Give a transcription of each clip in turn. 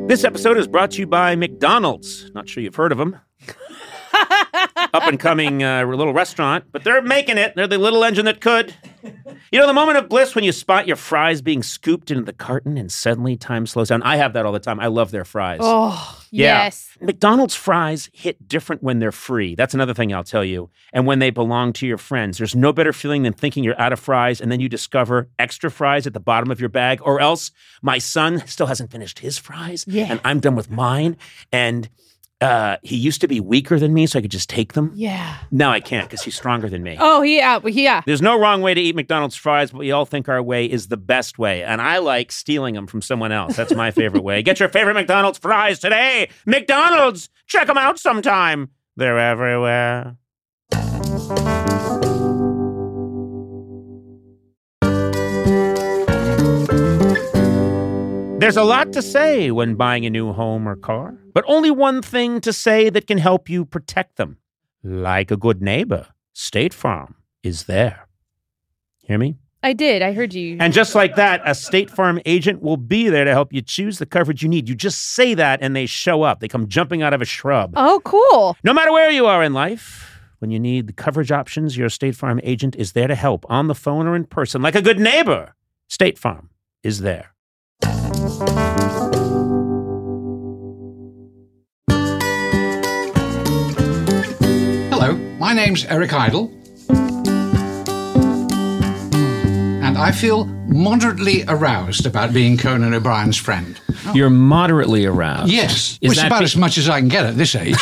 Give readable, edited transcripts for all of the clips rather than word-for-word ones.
This episode is brought to you by McDonald's. Not sure you've heard of them. Up-and-coming little restaurant, but they're making it. They're the little engine that could. You know, the moment of bliss when you spot your fries being scooped into the carton and suddenly time slows down. I have that all the time. I love their fries. Oh, yeah. Yes. McDonald's fries hit different when they're free. That's another thing I'll tell you. And when they belong to your friends. There's no better feeling than thinking you're out of fries and then you discover extra fries at the bottom of your bag. Or else my son still hasn't finished his fries. Yeah. And I'm done with mine. And he used to be weaker than me, so I could just take them. Yeah. Now I can't because he's stronger than me. Oh, yeah. There's no wrong way to eat McDonald's fries, but we all think our way is the best way. And I like stealing them from someone else. That's my favorite way. Get your favorite McDonald's fries today. McDonald's! Check them out sometime. They're everywhere. There's a lot to say when buying a new home or car, but only one thing to say that can help you protect them. Like a good neighbor, State Farm is there. Hear me? I did. I heard you. And just like that, a State Farm agent will be there to help you choose the coverage you need. You just say that and they show up. They come jumping out of a shrub. Oh, cool. No matter where you are in life, when you need the coverage options, your State Farm agent is there to help on the phone or in person. Like a good neighbor, State Farm is there. Hello, my name's Eric Idle, and I feel moderately aroused about being Conan O'Brien's friend. You're moderately aroused. Yes, Is which is that about as much as I can get at this age.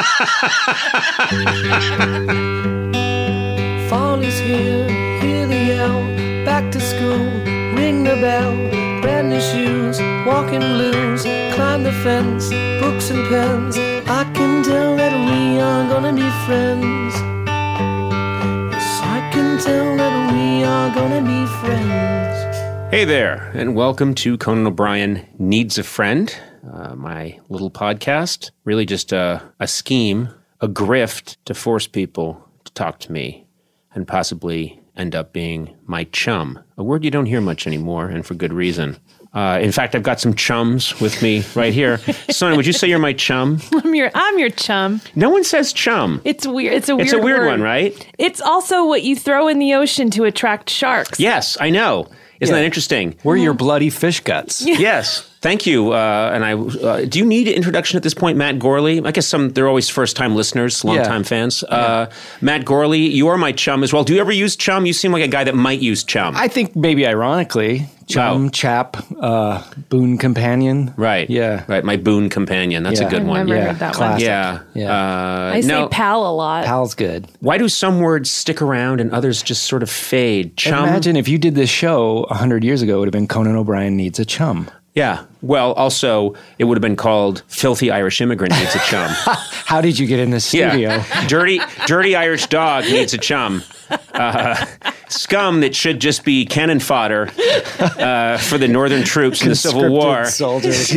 Fall is here, hear the yell, back to school, ring the bell, brand new shoes, walking blues, climb the fence, books and pens, I can tell that we are gonna be friends. Yes, I can tell that we are gonna be friends. Hey there, and welcome to Conan O'Brien Needs a Friend, my little podcast. Really just a scheme, a grift to force people to talk to me and possibly end up being my chum, a word you don't hear much anymore, and for good reason. In fact, I've got some chums with me right here. Son, would you say you're my chum? I'm your chum. No one says chum. It's weird. It's a weird weird word. one, right? It's also what you throw in the ocean to attract sharks. Yes, I know. Isn't that interesting? We're your bloody fish guts. Yes. Thank you. Do you need an introduction at this point, Matt Gorley? I guess they're always first-time listeners, long-time fans. Matt Gorley, you are my chum as well. Do you ever use chum? You seem like a guy that might use chum. I think maybe ironically, chum, chap, boon companion. Right. Yeah. Right. My boon companion. That's a good one. Never heard that classic. Yeah. I say pal a lot. Pal's good. Why do some words stick around and others just sort of fade? Chum. Imagine if you did this show 100 years ago, it would have been Conan O'Brien Needs a Chum. Yeah. Well, also, it would have been called Filthy Irish Immigrant Needs a Chum. How did you get in the studio? Yeah. Dirty Irish Dog Needs a Chum. Scum that should just be cannon fodder for the Northern troops in the Civil War. Soldiers.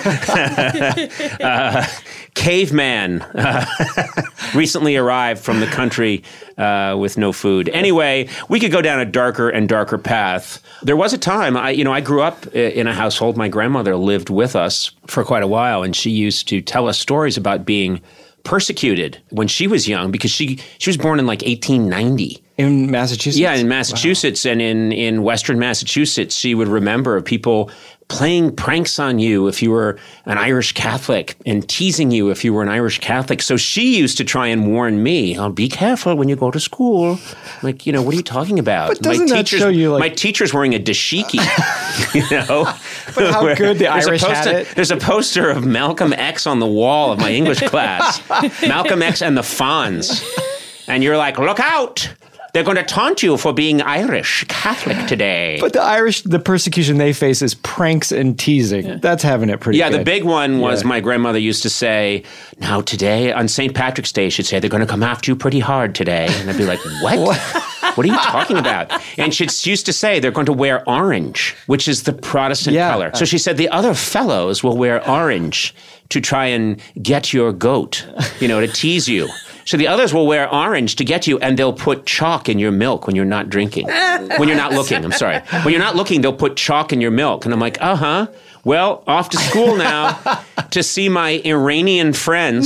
Caveman recently arrived from the country with no food. Anyway, we could go down a darker and darker path. There was a time, I grew up in a household. My grandmother lived with us for quite a while, and she used to tell us stories about being persecuted when she was young because she was born in like 1890. In Massachusetts? Yeah, in Massachusetts. Wow. And in Western Massachusetts, she would remember of people playing pranks on you if you were an Irish Catholic and teasing you if you were an Irish Catholic. So she used to try and warn me, be careful when you go to school. Like, what are you talking about? But doesn't that show you my teacher's wearing a dashiki, But how good the Irish had it. There's a poster of Malcolm X on the wall of my English class. Malcolm X and the Fonz. And you're like, look out! They're going to taunt you for being Irish Catholic today. But the Irish, the persecution they face is pranks and teasing. Yeah. That's having it pretty good. Yeah, the big one was my grandmother used to say, now today on St. Patrick's Day, she'd say, they're going to come after you pretty hard today. And I'd be like, what? What are you talking about? And she used to say they're going to wear orange, which is the Protestant color. So she said the other fellows will wear orange to try and get your goat, to tease you. So the others will wear orange to get you, and they'll put chalk in your milk when you're not drinking. When you're not looking, I'm sorry. When you're not looking, they'll put chalk in your milk. And I'm like, Well, off to school now to see my Iranian friends.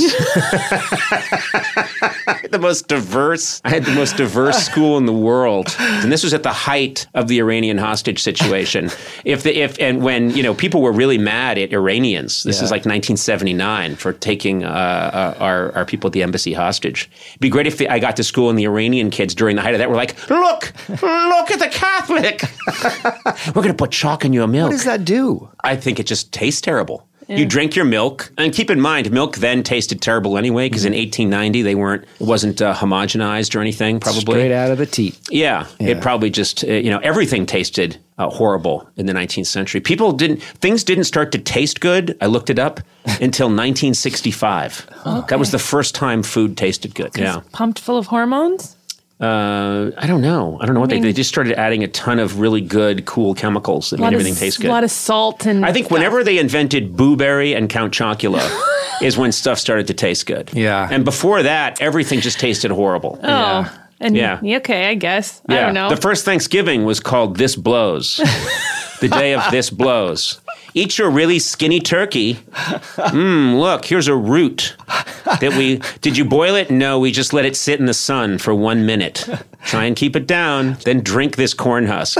I had the most diverse school in the world. And this was at the height of the Iranian hostage situation. When people were really mad at Iranians. This is like 1979 for taking our people at the embassy hostage. It'd be great if I got to school and the Iranian kids during the height of that were like, look at the Catholic. We're going to put chalk in your milk. What does that do? I think it just tastes terrible. Yeah. You drink your milk, and keep in mind, milk then tasted terrible anyway, because in 1890 it wasn't homogenized or anything. Probably straight out of the teat. Yeah, it probably just everything tasted horrible in the 19th century. Things didn't start to taste good. I looked it up until 1965. Okay. That was the first time food tasted good. Yeah, pumped full of hormones. I don't know. What they just started adding a ton of really good, cool chemicals that made everything taste good. A lot of salt and. I think whenever they invented Boo Berry and Count Chocula is when stuff started to taste good. Yeah. And before that, everything just tasted horrible. Oh. Yeah. And okay, I guess. Yeah. I don't know. The first Thanksgiving was called This Blows. The day of This Blows. Eat your really skinny turkey. Look, here's a root. Did you boil it? No, we just let it sit in the sun for 1 minute. Try and keep it down, then drink this corn husk.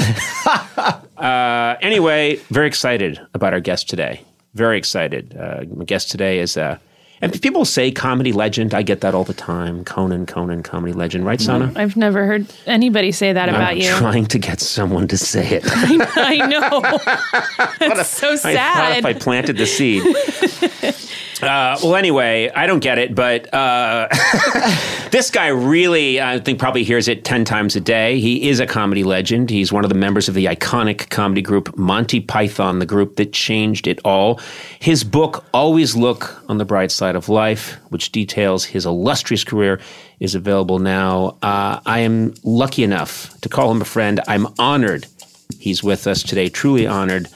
Anyway, very excited about our guest today. Very excited. My guest today is, and people say comedy legend. I get that all the time. Conan, comedy legend. Right, Sana? I've never heard anybody say that about you. I'm trying to get someone to say it. I know. It's so sad. I thought if I planted the seed. Well, anyway, I don't get it, but this guy really, I think, probably hears it 10 times a day. He is a comedy legend. He's one of the members of the iconic comedy group Monty Python, the group that changed it all. His book, Always Look on the Bright Side of Life, which details his illustrious career, is available now. I am lucky enough to call him a friend. I'm honored he's with us today, truly honored.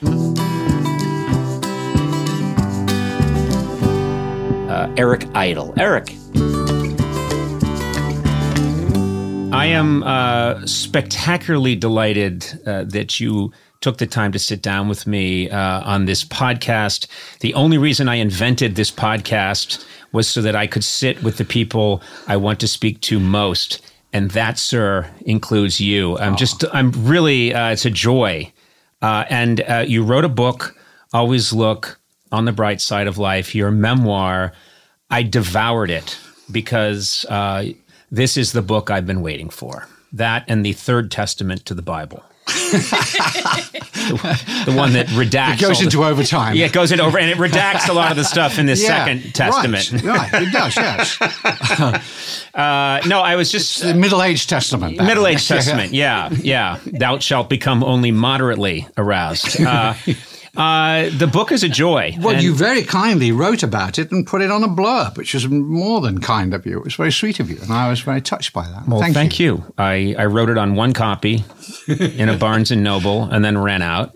Eric Idle. Eric. I am spectacularly delighted that you took the time to sit down with me on this podcast. The only reason I invented this podcast was so that I could sit with the people I want to speak to most. And that, sir, includes you. I'm really, it's a joy. And you wrote a book, Always Look on the Bright Side of Life, your memoir. I devoured it because this is the book I've been waiting for. That and the Third Testament to the Bible. the one that redacts. It goes into overtime. Yeah, it goes into and it redacts a lot of the stuff in the Second Testament. Right, it does, yes. No, I was just... It's the Middle-Aged Testament. Middle-Aged Testament, yeah. Thou shalt become only moderately aroused. The book is a joy. Well, you very kindly wrote about it and put it on a blurb, which was more than kind of you. It was very sweet of you, and I was very touched by that. Well, thank you. I wrote it on one copy in a Barnes & Noble and then ran out.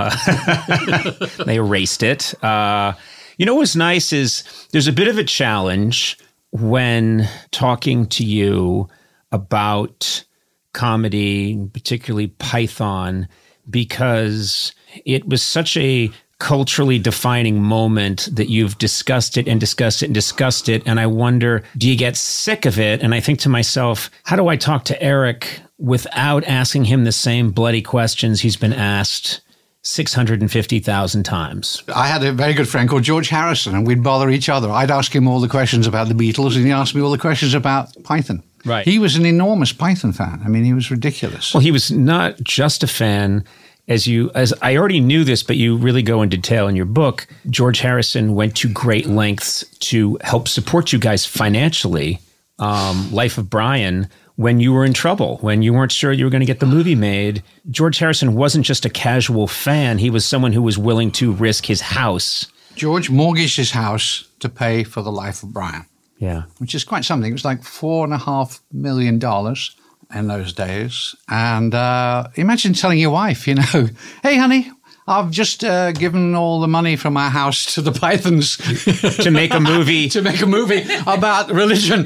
They erased it. What was nice is there's a bit of a challenge when talking to you about comedy, particularly Python, because it was such a culturally defining moment that you've discussed it. And I wonder, do you get sick of it? And I think to myself, how do I talk to Eric without asking him the same bloody questions he's been asked 650,000 times? I had a very good friend called George Harrison, and we'd bother each other. I'd ask him all the questions about the Beatles, and he'd ask me all the questions about Python. Right. He was an enormous Python fan. I mean, he was ridiculous. Well, he was not just a fan. As I already knew this, but you really go in detail in your book. George Harrison went to great lengths to help support you guys financially. Life of Brian, when you were in trouble, when you weren't sure you were going to get the movie made, George Harrison wasn't just a casual fan. He was someone who was willing to risk his house. George mortgaged his house to pay for the Life of Brian. Yeah. Which is quite something. It was like $4.5 million in those days. And imagine telling your wife, hey, honey, I've just given all the money from our house to the Pythons to make a movie. To make a movie about religion.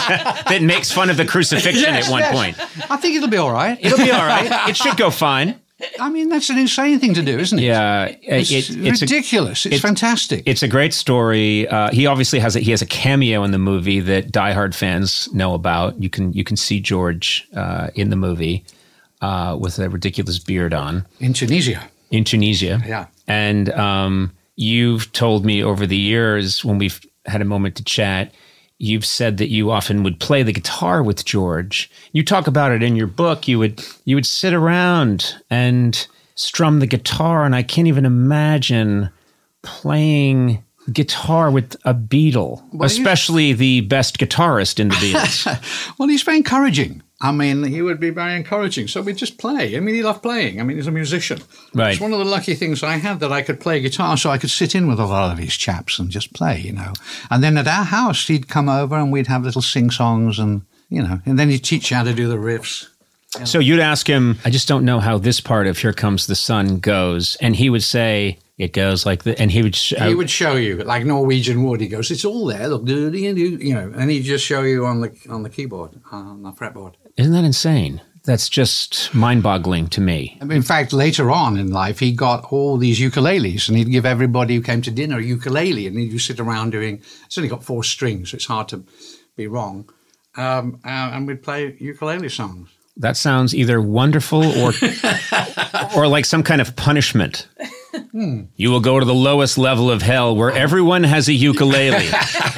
That makes fun of the crucifixion at one point. I think it'll be all right. It'll be all right. It should go fine. I mean, that's an insane thing to do, isn't it? Yeah, It's ridiculous. It's fantastic. It's a great story. He obviously has a cameo in the movie that diehard fans know about. You can see George in the movie with a ridiculous beard on. In Tunisia. Yeah. And you've told me over the years when we've had a moment to chat, you've said that you often would play the guitar with George. You talk about it in your book. You would sit around and strum the guitar, and I can't even imagine playing guitar with a Beatle, especially the best guitarist in the Beatles. Well, he's very encouraging. I mean, he would be very encouraging. So we just play. I mean, he loved playing. I mean, he's a musician. Right. It's one of the lucky things I had that I could play guitar, so I could sit in with a lot of these chaps and just play, you know. And then at our house, he'd come over and we'd have little sing-songs and, you know, and then he'd teach you how to do the riffs. So you'd ask him, I just don't know how this part of Here Comes the Sun goes. And he would say, it goes like that. And he would show you, like Norwegian wood. He goes, it's all there. Look, you know, and he'd just show you on the keyboard, on the fretboard. Isn't that insane? That's just mind-boggling to me. In fact, later on in life, he got all these ukuleles, and he'd give everybody who came to dinner a ukulele, and he'd just sit around doing. It's only got 4 strings, so it's hard to be wrong. And we'd play ukulele songs. That sounds either wonderful or like some kind of punishment. You will go to the lowest level of hell where everyone has a ukulele.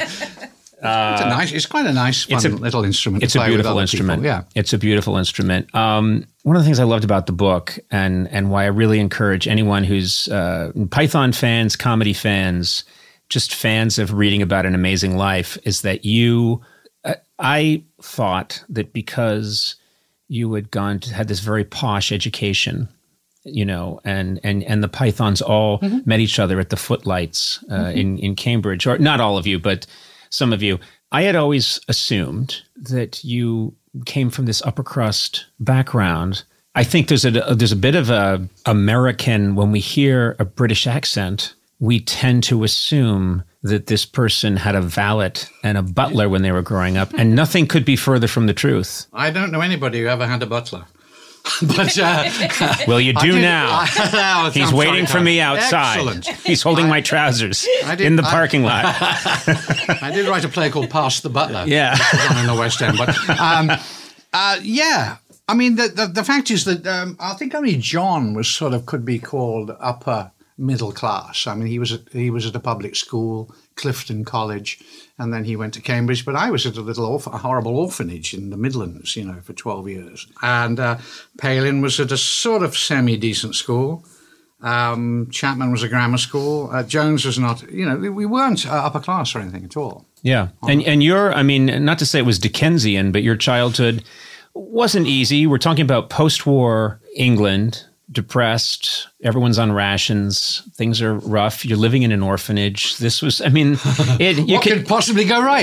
It's quite a nice, fun little instrument. It's a beautiful instrument. Yeah, it's a beautiful instrument. One of the things I loved about the book, and why I really encourage anyone who's Python fans, comedy fans, just fans of reading about an amazing life, is that I thought that because you had this very posh education, you know, and the Pythons all met each other at the Footlights in Cambridge, or not all of you, but some of you. I had always assumed that you came from this upper crust background. I think there's a bit of a American, when we hear a British accent, we tend to assume that this person had a valet and a butler when they were growing up, and nothing could be further from the truth. I don't know anybody who ever had a butler. But well, you do now. He's waiting for me outside. Excellent. He's holding my trousers in the parking lot. I did write a play called Pass the Butler. Yeah, which is on in the West End. But yeah, I mean, the fact is that I think only John could be called upper middle class. I mean, he was at a public school, Clifton College, and then he went to Cambridge. But I was at a horrible orphanage in the Midlands, you know, for 12 years. And Palin was at a sort of semi-decent school. Chapman was a grammar school. Jones was not, you know, we weren't upper class or anything at all. Yeah. And I mean, not to say it was Dickensian, but your childhood wasn't easy. We're talking about post-war England, depressed, everyone's on rations, things are rough, you're living in an orphanage. This was, I mean, what could possibly go right?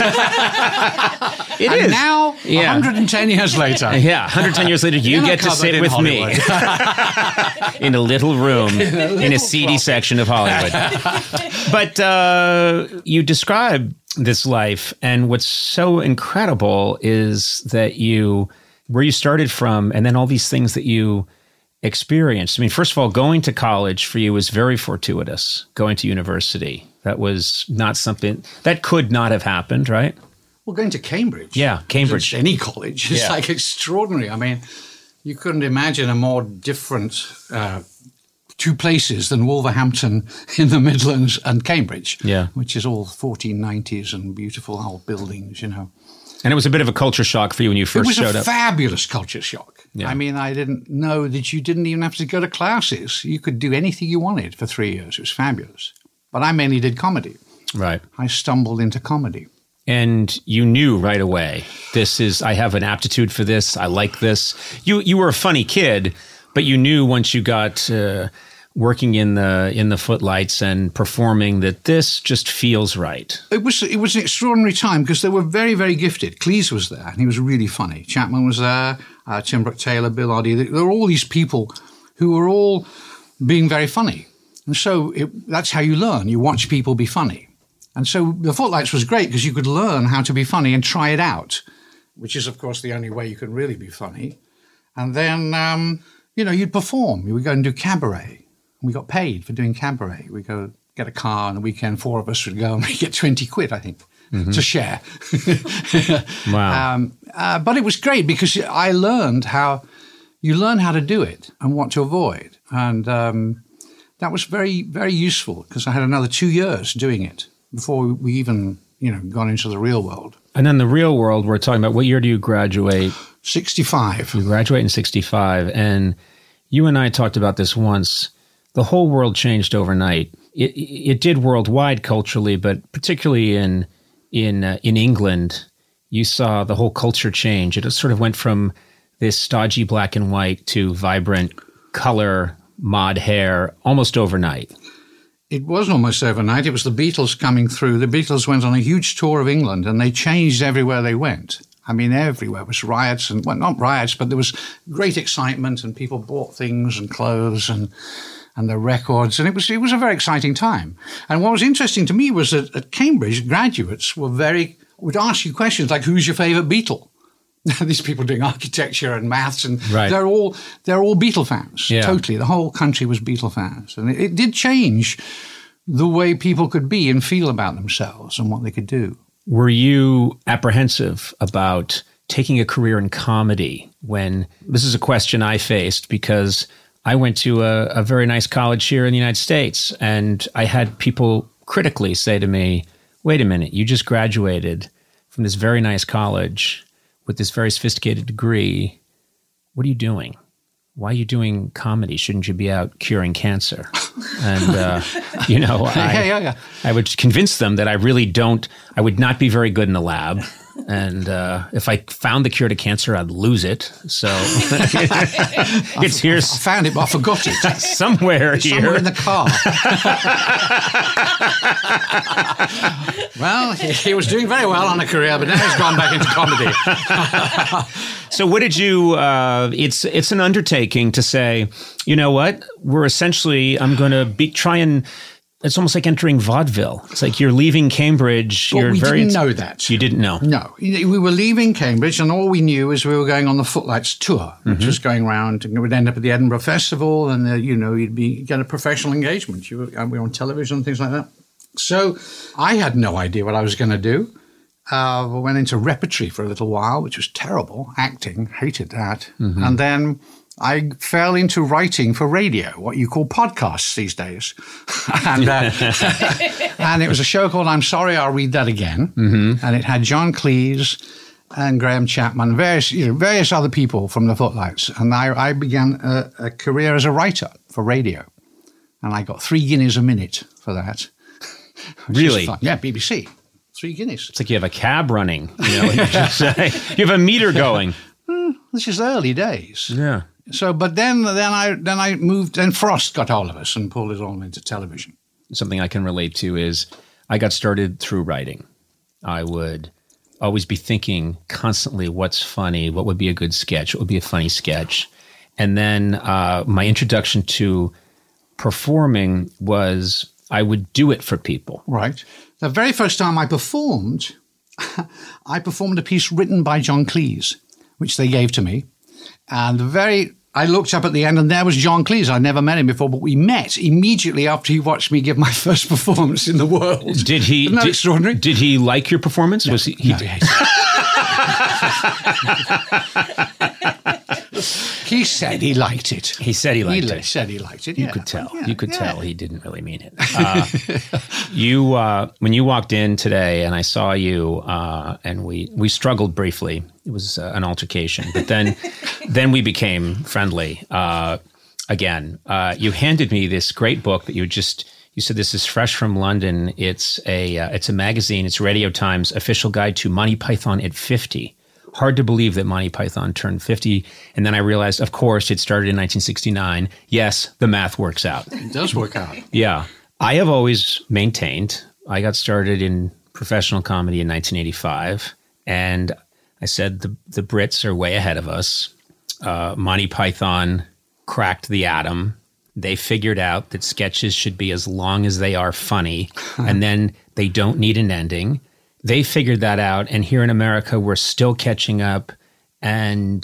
It is. Now, 110 years later. Yeah, 110 years later, you get to sit with me in a little room in a seedy section of Hollywood. But you describe this life, and what's so incredible is that where you started from, and then all these things that you experienced. I mean, first of all, going to college for you was very fortuitous, going to university. That was not something that could not have happened, right? Well, going to Cambridge. Yeah, Cambridge. Any college. It's like extraordinary. I mean, you couldn't imagine a more different two places than Wolverhampton in the Midlands and Cambridge, which is all 1490s and beautiful old buildings, you know. And it was a bit of a culture shock for you when you first showed up. It was a fabulous culture shock. Yeah. I mean, I didn't know that you didn't even have to go to classes. You could do anything you wanted for 3 years. It was fabulous. But I mainly did comedy. Right. I stumbled into comedy. And you knew right away, I have an aptitude for this. I like this. You were a funny kid, but you knew once you got working in the Footlights and performing that this just feels right. It was an extraordinary time because they were very, very gifted. Cleese was there and he was really funny. Chapman was there, Tim Brooke Taylor, Bill Oddie. There were all these people who were all being very funny. And so that's how you learn. You watch people be funny. And so the Footlights was great because you could learn how to be funny and try it out, which is, of course, the only way you can really be funny. And then you'd perform. You would go and do cabaret. We got paid for doing cabaret. We go get a car on the weekend. 4 of us would go and we get 20 quid, I think, to share. Wow. But it was great because I learned how to do it and what to avoid. And that was very, very useful because I had another 2 years doing it before we even, gone into the real world. And then the real world, we're talking about, what year do you graduate? 65. You graduate in 65. And you and I talked about this once. The whole world changed overnight. It did worldwide culturally, but particularly in England, you saw the whole culture change. It sort of went from this stodgy black and white to vibrant color, mod hair, almost overnight. It was almost overnight. It was the Beatles coming through. The Beatles went on a huge tour of England, and they changed everywhere they went. I mean, everywhere was riots, and well, not riots, but there was great excitement, and people bought things and clothes and the records, and it was a very exciting time. And what was interesting to me was that at Cambridge, graduates would ask you questions like, "Who's your favorite Beatle?" These people doing architecture and maths, and right. they're all Beatle fans. Yeah. Totally, the whole country was Beatle fans, and it did change the way people could be and feel about themselves and what they could do. Were you apprehensive about taking a career in comedy when this is a question I faced because I went to a very nice college here in the United States, and I had people critically say to me, "Wait a minute, you just graduated from this very nice college with this very sophisticated degree. What are you doing? Why are you doing comedy? Shouldn't you be out curing cancer?" And, I would convince them that I would not be very good in the lab. And if I found the cure to cancer, I'd lose it. So it's here. I found it, but I forgot it. Somewhere here. Somewhere in the car. Well, he was doing very well on a career, but now he's gone back into comedy. So what did you, it's an undertaking to say, you know what, I'm going to it's almost like entering vaudeville. It's like you're leaving Cambridge. But we didn't know that. You didn't know? No. We were leaving Cambridge, and all we knew is we were going on the Footlights tour, which was going around, and it would end up at the Edinburgh Festival, and, you'd get a professional engagement. We were on television and things like that. So I had no idea what I was going to do. We went into repertory for a little while, which was terrible. Acting, hated that. Mm-hmm. And then I fell into writing for radio, what you call podcasts these days. And it was a show called I'm Sorry, I'll Read That Again. Mm-hmm. And it had John Cleese and Graham Chapman, various other people from the Footlights. And I began a career as a writer for radio. And I got 3 guineas a minute for that. Really? Yeah, BBC. 3 guineas. It's like you have a cab running. You have a meter going. This is early days. Yeah. So, but then I moved, and Frost got hold of us and pulled it all into television. Something I can relate to is I got started through writing. I would always be thinking constantly, what's funny? What would be a good sketch? What would be a funny sketch? And then my introduction to performing was I would do it for people. Right. The very first time I performed a piece written by John Cleese, which they gave to me. And I looked up at the end, and there was John Cleese. I'd never met him before, but we met immediately after he watched me give my first performance in the world. Did he? Isn't that extraordinary? Did he like your performance? No, Was he? No, he said he liked it. He said he liked it. He said he liked it. You Yeah. could tell. Yeah, You could yeah. tell he didn't really mean it. When you walked in today, and I saw you, and we struggled briefly. It was an altercation, but then we became friendly again. You handed me this great book that you said this is fresh from London. It's a magazine. It's Radio Times Official Guide to Monty Python at 50. Hard to believe that Monty Python turned 50. And then I realized, of course, it started in 1969. Yes, the math works out. It does work out. Yeah. I have always maintained, I got started in professional comedy in 1985. And I said, the Brits are way ahead of us. Monty Python cracked the atom. They figured out that sketches should be as long as they are funny, and then they don't need an ending. They figured that out, and here in America, we're still catching up. And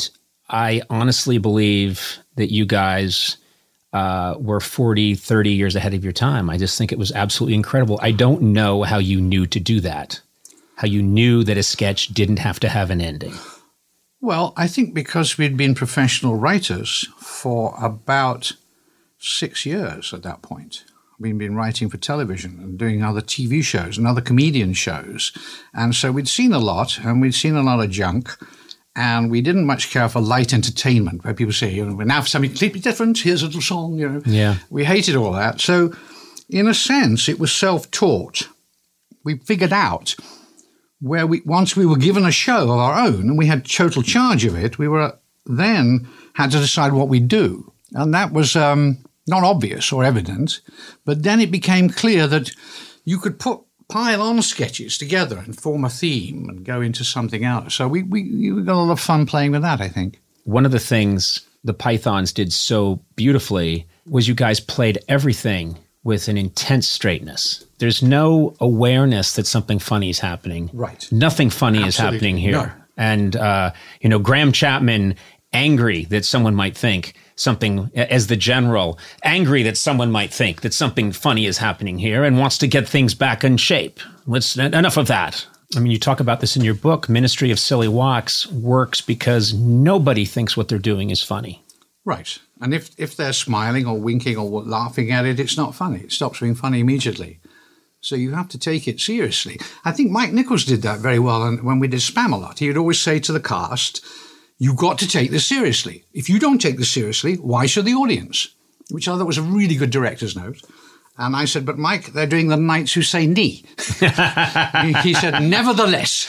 I honestly believe that you guys were 40, 30 years ahead of your time. I just think it was absolutely incredible. I don't know how you knew to do that, how you knew that a sketch didn't have to have an ending. Well, I think because we'd been professional writers for about 6 years at that point. We'd been writing for television and doing other TV shows and other comedian shows. And so we'd seen a lot, and we'd seen a lot of junk. And we didn't much care for light entertainment, where people say, we're now for something completely different. Here's a little song, Yeah. We hated all that. So in a sense, it was self-taught. We figured out where once we were given a show of our own and we had total charge of it, we were then had to decide what we'd do. And that was not obvious or evident, but then it became clear that you could pile on sketches together and form a theme and go into something else. So we got a lot of fun playing with that, I think. One of the things the Pythons did so beautifully was you guys played everything with an intense straightness. There's no awareness that something funny is happening. Right. Nothing funny Absolutely. is happening here. No. And, Graham Chapman, angry that someone might think something, as the general, angry that someone might think that something funny is happening here and wants to get things back in shape. Enough of that. I mean, you talk about this in your book, Ministry of Silly Walks works because nobody thinks what they're doing is funny. Right. And if they're smiling or winking or laughing at it, it's not funny. It stops being funny immediately. So you have to take it seriously. I think Mike Nichols did that very well. And when we did Spamalot, he would always say to the cast, you've got to take this seriously. If you don't take this seriously, why should the audience? Which I thought was a really good director's note. And I said, but Mike, they're doing the Knights Who Say Knee. He said, nevertheless.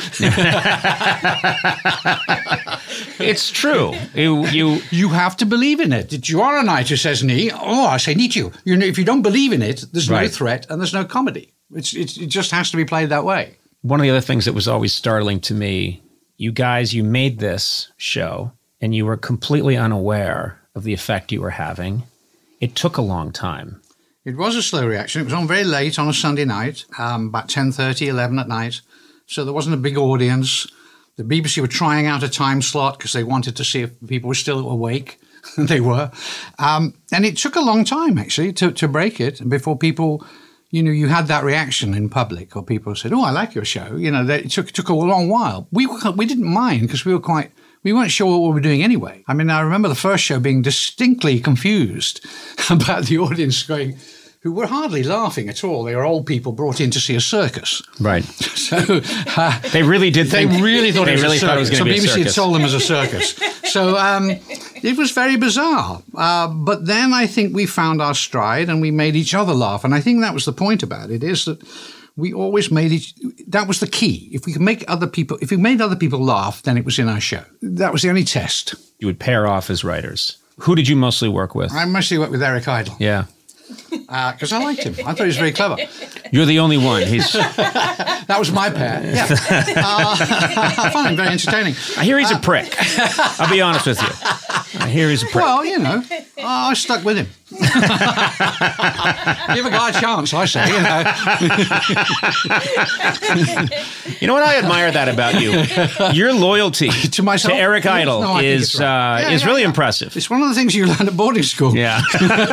It's true. You have to believe in it. You are a knight who says knee. Oh, I say knee to you. If you don't believe in it, there's no threat and there's no comedy. It just has to be played that way. One of the other things that was always startling to me, you guys, you made this show and you were completely unaware of the effect you were having. It took a long time. It was a slow reaction. It was on very late on a Sunday night, about 10:30, 11 at night. So there wasn't a big audience. The BBC were trying out a time slot because they wanted to see if people were still awake. And they were. And it took a long time, actually, to break it before people, you had that reaction in public, or people said, oh, I like your show. It took a long while. We didn't mind because we weren't sure what we were doing anyway. I mean, I remember the first show being distinctly confused about the audience who were hardly laughing at all. They were old people brought in to see a circus. Right. So they really did. They really thought it was a circus. So BBC had sold them as a circus. So it was very bizarre. But then I think we found our stride and we made each other laugh. And I think that was the point about it, is that we always that was the key. If we made other people laugh, then it was in our show. That was the only test. You would pair off as writers. Who did you mostly work with? I mostly worked with Eric Idle. Yeah. Because I liked him. I thought he was very clever. You're the only one. That was my pair. Yeah. I found him very entertaining. I hear he's a prick. I'll be honest with you. I hear he's a prick. Well, I stuck with him. Give a guy a chance, I say. You know what? I admire that about you. Your loyalty to myself, to Eric Idle is really impressive. It's one of the things you learn at boarding school. Yeah.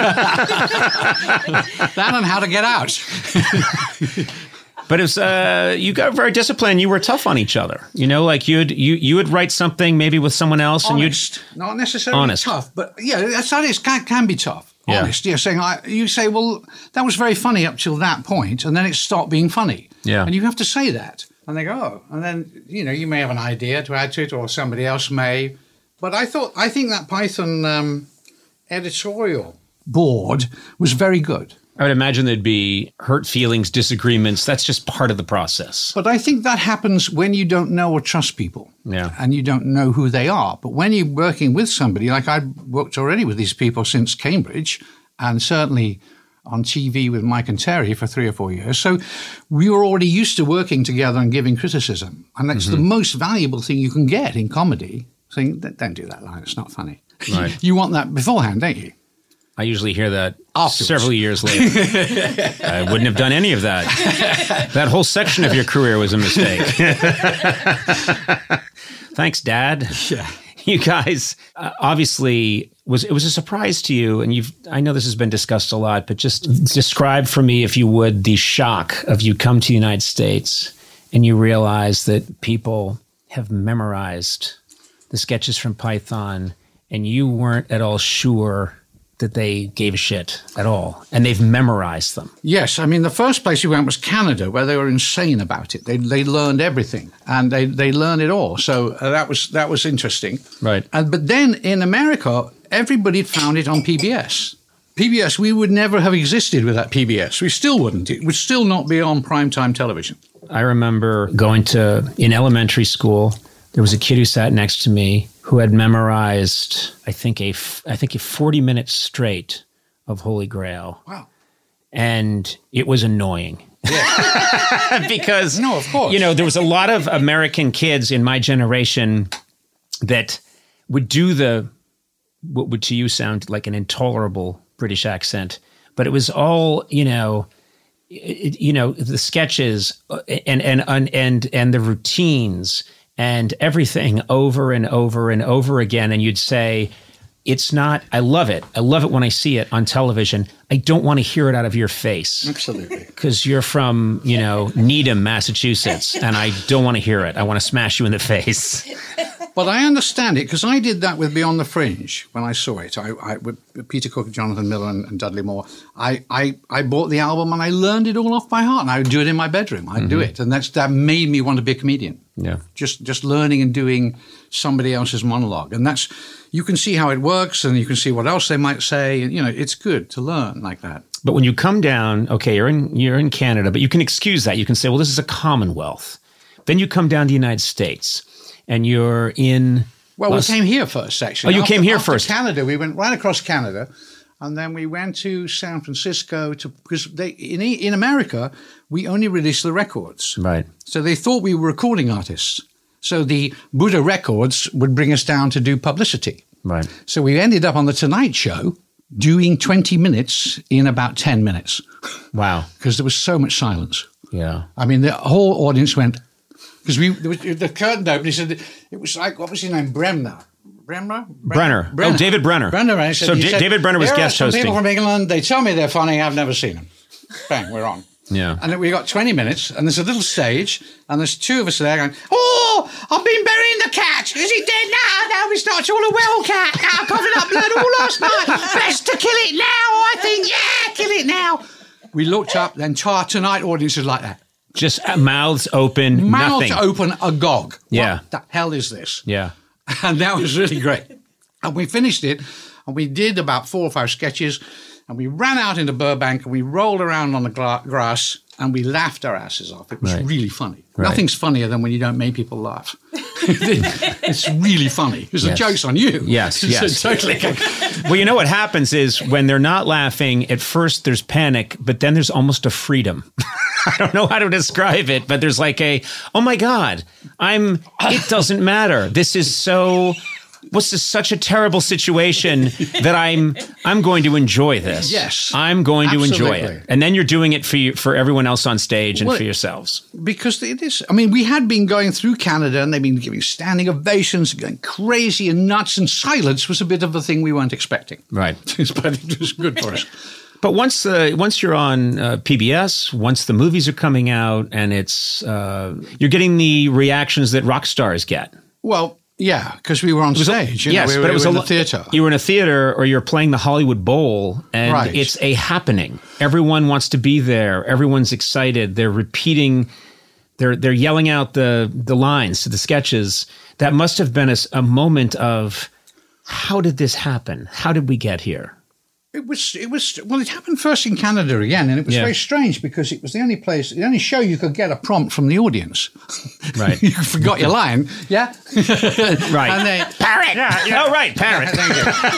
That and how to get out. But it's you got very disciplined. You were tough on each other. Like you would write something maybe with someone else, honest. And not necessarily tough, but it can be tough. Yeah. Honest, saying you say, well, that was very funny up till that point, and then it stopped being funny. Yeah, and you have to say that, and they go, oh, and then you may have an idea to add to it, or somebody else may. But I think that Python editorial board was very good. I would imagine there'd be hurt feelings, disagreements. That's just part of the process. But I think that happens when you don't know or trust people. Yeah. And you don't know who they are. But when you're working with somebody, like I've worked already with these people since Cambridge, and certainly on TV with Mike and Terry for 3 or 4 years. So we were already used to working together and giving criticism. And that's the most valuable thing you can get in comedy. Saying, don't do that line, it's not funny. Right. You want that beforehand, don't you? I usually hear that afterwards. Several years later. I wouldn't have done any of that. That whole section of your career was a mistake. Thanks, Dad. Yeah. you guys obviously it was a surprise to you, and I know this has been discussed a lot, but just describe for me, if you would, the shock of you come to the United States and you realize that people have memorized the sketches from Python, and you weren't at all sure that they gave a shit at all, and they've memorized them. Yes, I mean, the first place we went was Canada, where they were insane about it. They learned everything, and they learned it all. So that was interesting. Right. But then in America, everybody had found it on PBS. PBS, we would never have existed without PBS. We still wouldn't. It would still not be on primetime television. I remember in elementary school, there was a kid who sat next to me who had memorized, I think a 40-minute straight of Holy Grail. Wow. And it was annoying. Yeah. Because, no, of course. There was a lot of American kids in my generation that would do what would to you sound like an intolerable British accent, but it was all, the sketches and the routines and everything over and over and over again. And you'd say, I love it. I love it when I see it on television. I don't want to hear it out of your face. Absolutely. Because you're from, Needham, Massachusetts, and I don't want to hear it. I want to smash you in the face. But I understand it, because I did that with Beyond the Fringe when I saw it. I with Peter Cook, Jonathan Miller, and Dudley Moore. I bought the album and I learned it all off by heart, and I would do it in my bedroom. I'd do it, and that made me want to be a comedian. Yeah, just learning and doing somebody else's monologue, and you can see how it works, and you can see what else they might say, and it's good to learn like that. But when you come down, okay, you're in Canada, but you can excuse that. You can say, well, this is a Commonwealth. Then you come down to the United States. And you're in... Well, we came here first, actually. Oh, you came here first. Canada. We went right across Canada. And then we went to San Francisco because in America, we only released the records. Right. So they thought we were recording artists. So the Buddha Records would bring us down to do publicity. Right. So we ended up on The Tonight Show doing 20 minutes in about 10 minutes. Wow. Because there was so much silence. Yeah. I mean, the whole audience went... Because the curtain opened, he said, it was like, what was his name? Brenner. Oh, David Brenner. Brenner. So David Brenner was guest hosting. People from England, they tell me they're funny, I've never seen them. Bang, we're on. Yeah. And then we got 20 minutes, and there's a little stage, and there's two of us there going, oh, I've been burying the cat. Is he dead now? No, it's not. It's all a well cat. I'm coughing up blood all last night. Best to kill it now, I think. Yeah, kill it now. We looked up, the entire Tonight audience is like that. Just mouths open, Mouths nothing. open agog. Yeah. What the hell is this? Yeah. And that was really great. And we finished it, and we did about 4 or 5 sketches, and we ran out into Burbank, and we rolled around on the grass, and we laughed our asses off. It was really funny. Right. Nothing's funnier than when you don't make people laugh. It's really funny. Because the joke's on you. Yes, yes. Totally. Well, you know what happens is when they're not laughing, at first there's panic, but then there's almost a freedom. I don't know how to describe it, but there's like oh my God, it doesn't matter. This is such a terrible situation that I'm going to enjoy this. Yes. I'm going to enjoy Absolutely. it. And then you're doing it for everyone else on stage and for yourselves. Because it is, I mean, we had been going through Canada and they've been giving standing ovations, going crazy and nuts, and silence was a bit of a thing we weren't expecting. Right. But it was good for us. But once you're on PBS, once the movies are coming out, and you're getting the reactions that rock stars get. Well, yeah, because we were on stage. We were in the theater. You were in a theater, or you're playing the Hollywood Bowl, and it's a happening. Everyone wants to be there. Everyone's excited. They're repeating. They're yelling out the lines to the sketches. That must have been a moment of, how did this happen? How did we get here? It happened first in Canada again, and it was very strange because it was the only show you could get a prompt from the audience. Right. You forgot your line. Yeah. Right. And they, parrot. Yeah. Oh, right. Parrot. Thank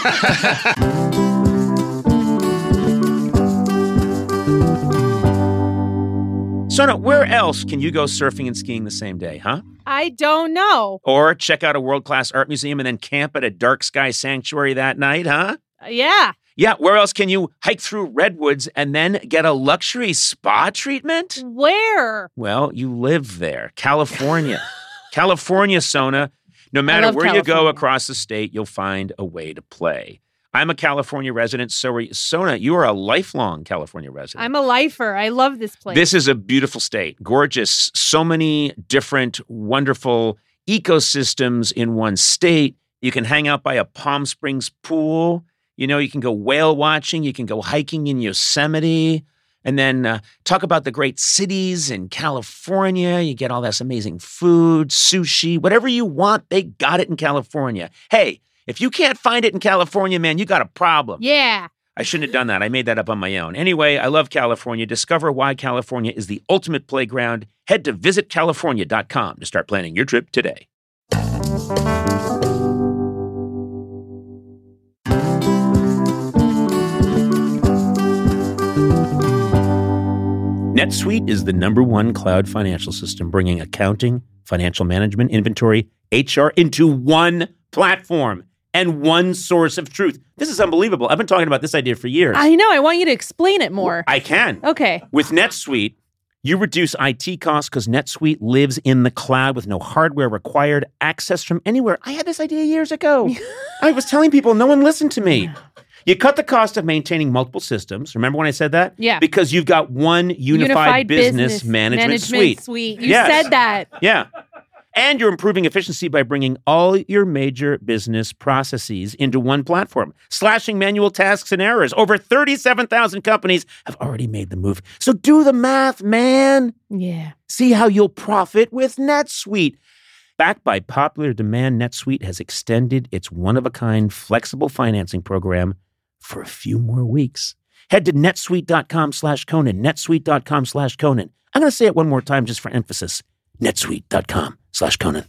you. Sona, where else can you go surfing and skiing the same day, huh? I don't know. Or check out a world-class art museum and then camp at a dark sky sanctuary that night, huh? Yeah. Yeah, where else can you hike through redwoods and then get a luxury spa treatment? Where? Well, you live there. California. California, Sona. No matter love where you go California. across the state, you'll find a way to play. I'm a California resident. So are you. Sona, you are a lifelong California resident. I'm a lifer. I love this place. This is a beautiful state. Gorgeous. So many different, wonderful ecosystems in one state. You can hang out by a Palm Springs pool. You know, you can go whale watching. You can go hiking in Yosemite. And then talk about the great cities in California. You get all this amazing food, sushi, whatever you want, they got it in California. Hey, if you can't find it in California, man, you got a problem. Yeah. I shouldn't have done that. I made that up on my own. Anyway, I love California. Discover why California is the ultimate playground. Head to visitcalifornia.com to start planning your trip today. NetSuite is the #1 cloud financial system, bringing accounting, financial management, inventory, HR into one platform and one source of truth. This is unbelievable. I've been talking about this idea for years. I know. I want you to explain it more. I can. Okay. With NetSuite, you reduce IT costs because NetSuite lives in the cloud with no hardware required, access from anywhere. I had this idea years ago. I was telling people, no one listened to me. You cut the cost of maintaining multiple systems. Remember when I said that? Yeah. Because you've got one unified business management suite. You Yes. said that. Yeah. And you're improving efficiency by bringing all your major business processes into one platform, slashing manual tasks and errors. Over 37,000 companies have already made the move. So do the math, man. Yeah. See how you'll profit with NetSuite. Backed by popular demand, NetSuite has extended its one-of-a-kind flexible financing program for a few more weeks. Head to netsuite.com/Conan, netsuite.com/Conan. I'm going to say it one more time just for emphasis. netsuite.com/Conan.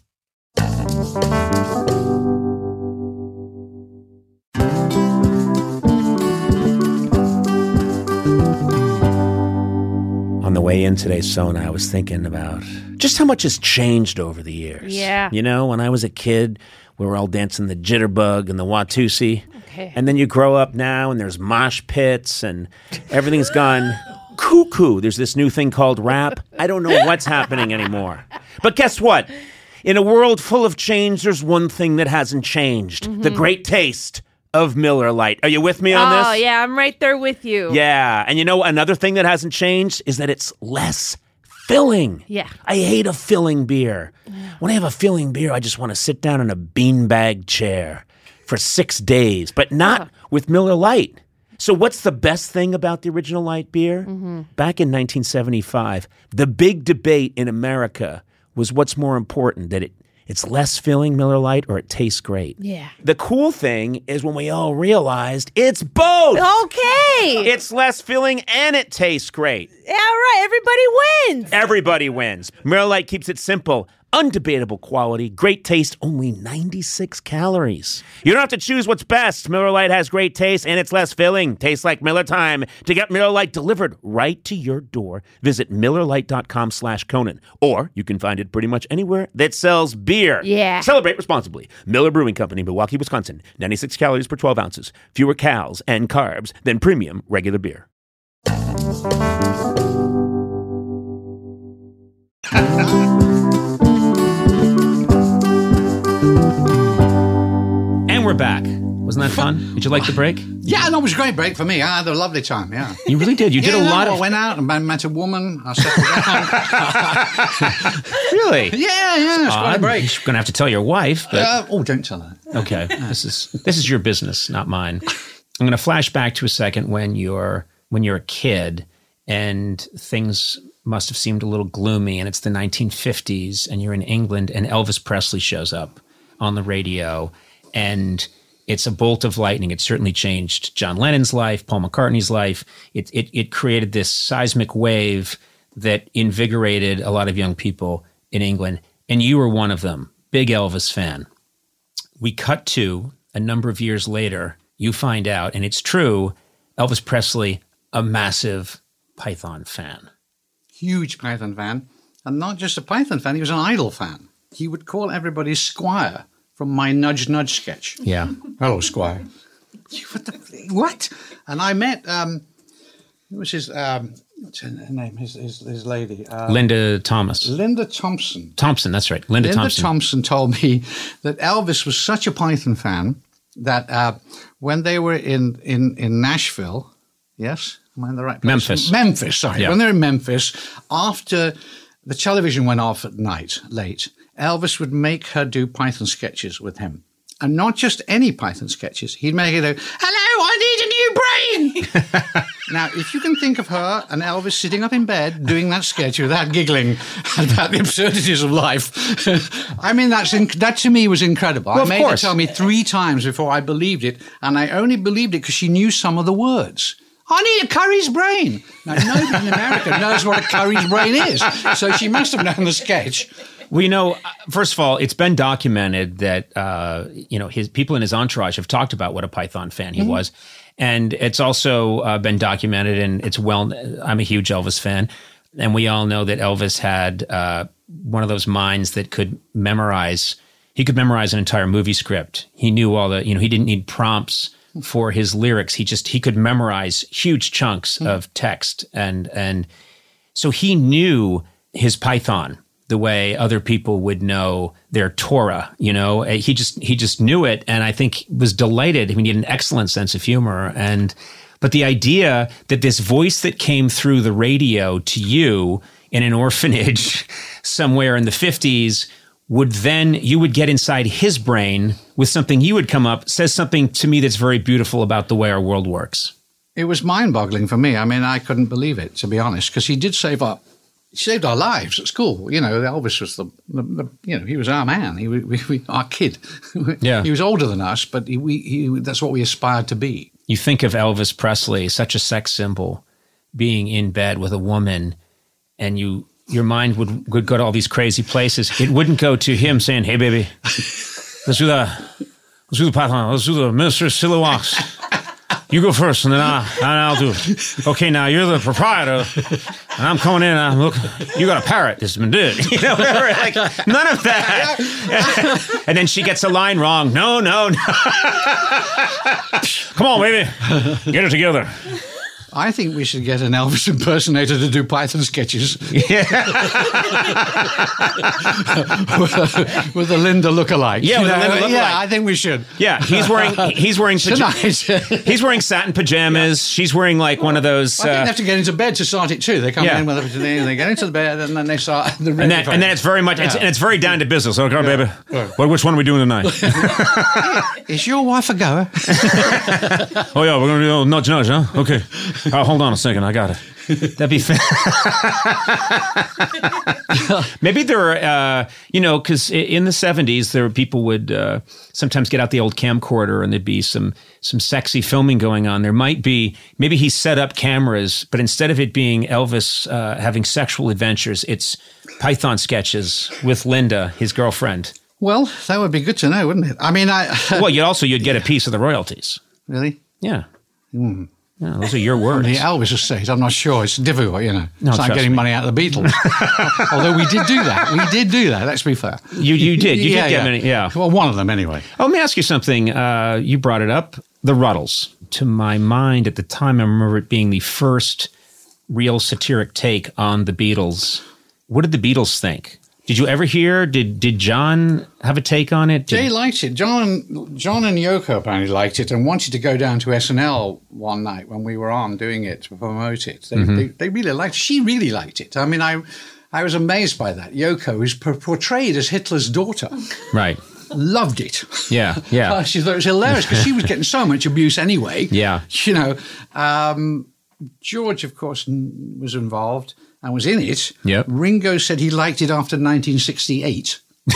On the way in today, Sona, I was thinking about just how much has changed over the years. Yeah. You know, when I was a kid, we were all dancing the jitterbug and the Watusi. Okay. And then you grow up now and there's mosh pits and everything's gone cuckoo. There's this new thing called rap. I don't know what's happening anymore. But guess what? In a world full of change, there's one thing that hasn't changed. The great taste of Miller Lite. Are you with me on this? Oh, yeah. I'm right there with you. Yeah. And you know, another thing that hasn't changed is that it's less filling. Yeah. I hate a filling beer. When I have a filling beer, I just want to sit down in a beanbag chair for 6 days, but not with Miller Lite. So what's the best thing about the original light beer? Back in 1975, the big debate in America was what's more important, that it's less filling, Miller Lite, or it tastes great. Yeah. The cool thing is when we all realized it's both. Okay. It's less filling and it tastes great. All right. Everybody wins. Everybody wins. Miller Lite keeps it simple. Undebatable quality, great taste, only 96 calories. You don't have to choose what's best. Miller Lite has great taste and it's less filling. Tastes like Miller time. To get Miller Lite delivered right to your door, visit MillerLite.com/Conan. Or you can find it pretty much anywhere that sells beer. Yeah. Celebrate responsibly. Miller Brewing Company, Milwaukee, Wisconsin. 96 calories per 12 ounces. Fewer calories and carbs than premium regular beer. And we're back. Wasn't that fun? Did you like the break? Yeah, no, it was a great break for me. I had a lovely time, yeah. You really did. You did a lot I of... went out and met a woman. I settled down. Really? Yeah, it's quite a break. You're going to have to tell your wife. But... Don't tell her. Okay. This is your business, not mine. I'm going to flash back to a second when you're a kid and things must have seemed a little gloomy, and it's the 1950s and you're in England and Elvis Presley shows up on the radio, and it's a bolt of lightning. It certainly changed John Lennon's life, Paul McCartney's life. It created this seismic wave that invigorated a lot of young people in England, and you were one of them. Big Elvis fan. We cut to a number of years later, you find out, and it's true, Elvis Presley, a massive Python fan. Huge Python fan. And not just a Python fan, he was an Idol fan. He would call everybody Squire from my Nudge Nudge sketch. Yeah. Hello, Squire. What? And I met, it was his what's her name? His lady. Linda Thomas. Linda Thompson. Thompson, that's right. Linda Thompson told me that Elvis was such a Python fan that when they were in Nashville, yes? Am I in the right place? Memphis, sorry. Yeah. When they were in Memphis, after the television went off at night, late, Elvis would make her do Python sketches with him. And not just any Python sketches. He'd make it hello, I need a new brain. Now, if you can think of her and Elvis sitting up in bed doing that sketch without giggling about the absurdities of life, I mean, that to me was incredible. Well, I made her tell me 3 times before I believed it, and I only believed it because she knew some of the words. I need a curry's brain. Now, nobody in America knows what a curry's brain is, so she must have known the sketch. Well, you know, first of all, it's been documented that, his people in his entourage have talked about what a Python fan he was. And it's also been documented, and I'm a huge Elvis fan. And we all know that Elvis had one of those minds that could memorize. He could memorize an entire movie script. He knew all the, he didn't need prompts for his lyrics. He could memorize huge chunks of text. And so he knew his Python the way other people would know their Torah, he just knew it. And I think was delighted. I mean, he had an excellent sense of humor. But the idea that this voice that came through the radio to you in an orphanage somewhere in the 50s you would get inside his brain with something you would come up, says something to me that's very beautiful about the way our world works. It was mind-boggling for me. I mean, I couldn't believe it, to be honest, because he did save our lives at school. Elvis was he was our man. He our kid. Yeah. He was older than us, but that's what we aspired to be. You think of Elvis Presley, such a sex symbol, being in bed with a woman, and your mind would go to all these crazy places. It wouldn't go to him saying, "Hey, baby, let's do the Python. Let's do the Minister Silhouettes. You go first, and then I'll do it. Okay, now you're the proprietor, and I'm coming in. Look, you got a parrot. This has been did. Whatever. Like none of that. And then she gets a line wrong. No. Come on, baby, get it together. I think we should get an Elvis impersonator to do Python sketches. Yeah. with a Linda lookalike. Yeah, with a Linda lookalike. Yeah, I think we should. Yeah, he's wearing he's wearing satin pajamas. She's wearing like one of those. I think they have to get into bed to start it too. They come in with everything. They get into the bed and then they start the. And then it's very much it's very down to business. Okay, baby. Well, which one are we doing tonight? Is your wife a goer? Oh yeah, we're gonna do nudge, huh? Okay. Hold on a second, I got it. That'd be maybe there are, because in the 70s, there were people would sometimes get out the old camcorder and there'd be some sexy filming going on. There might be, maybe he set up cameras, but instead of it being Elvis having sexual adventures, it's Python sketches with Linda, his girlfriend. Well, that would be good to know, wouldn't it? I mean, well, you'd get a piece of the royalties. Really? Yeah. Mm. Yeah, those are your words. The Elvis estate, I'm not sure. It's difficult, No, it's like getting money out of the Beatles. Although we did do that. Let's be fair. You did. You did get many, yeah. Well, one of them anyway. Oh, let me ask you something. You brought it up. The Ruddles. To my mind, at the time, I remember it being the first real satiric take on the Beatles. What did the Beatles think? Did you ever hear? Did John have a take on it? They liked it. John and Yoko apparently liked it and wanted to go down to SNL one night when we were on doing it to promote it. They really liked it. She really liked it. I mean, I was amazed by that. Yoko is portrayed as Hitler's daughter. Right. Loved it. Yeah. She thought it was hilarious because she was getting so much abuse anyway. Yeah. George, of course, was involved and was in it. Yep. Ringo said he liked it after 1968.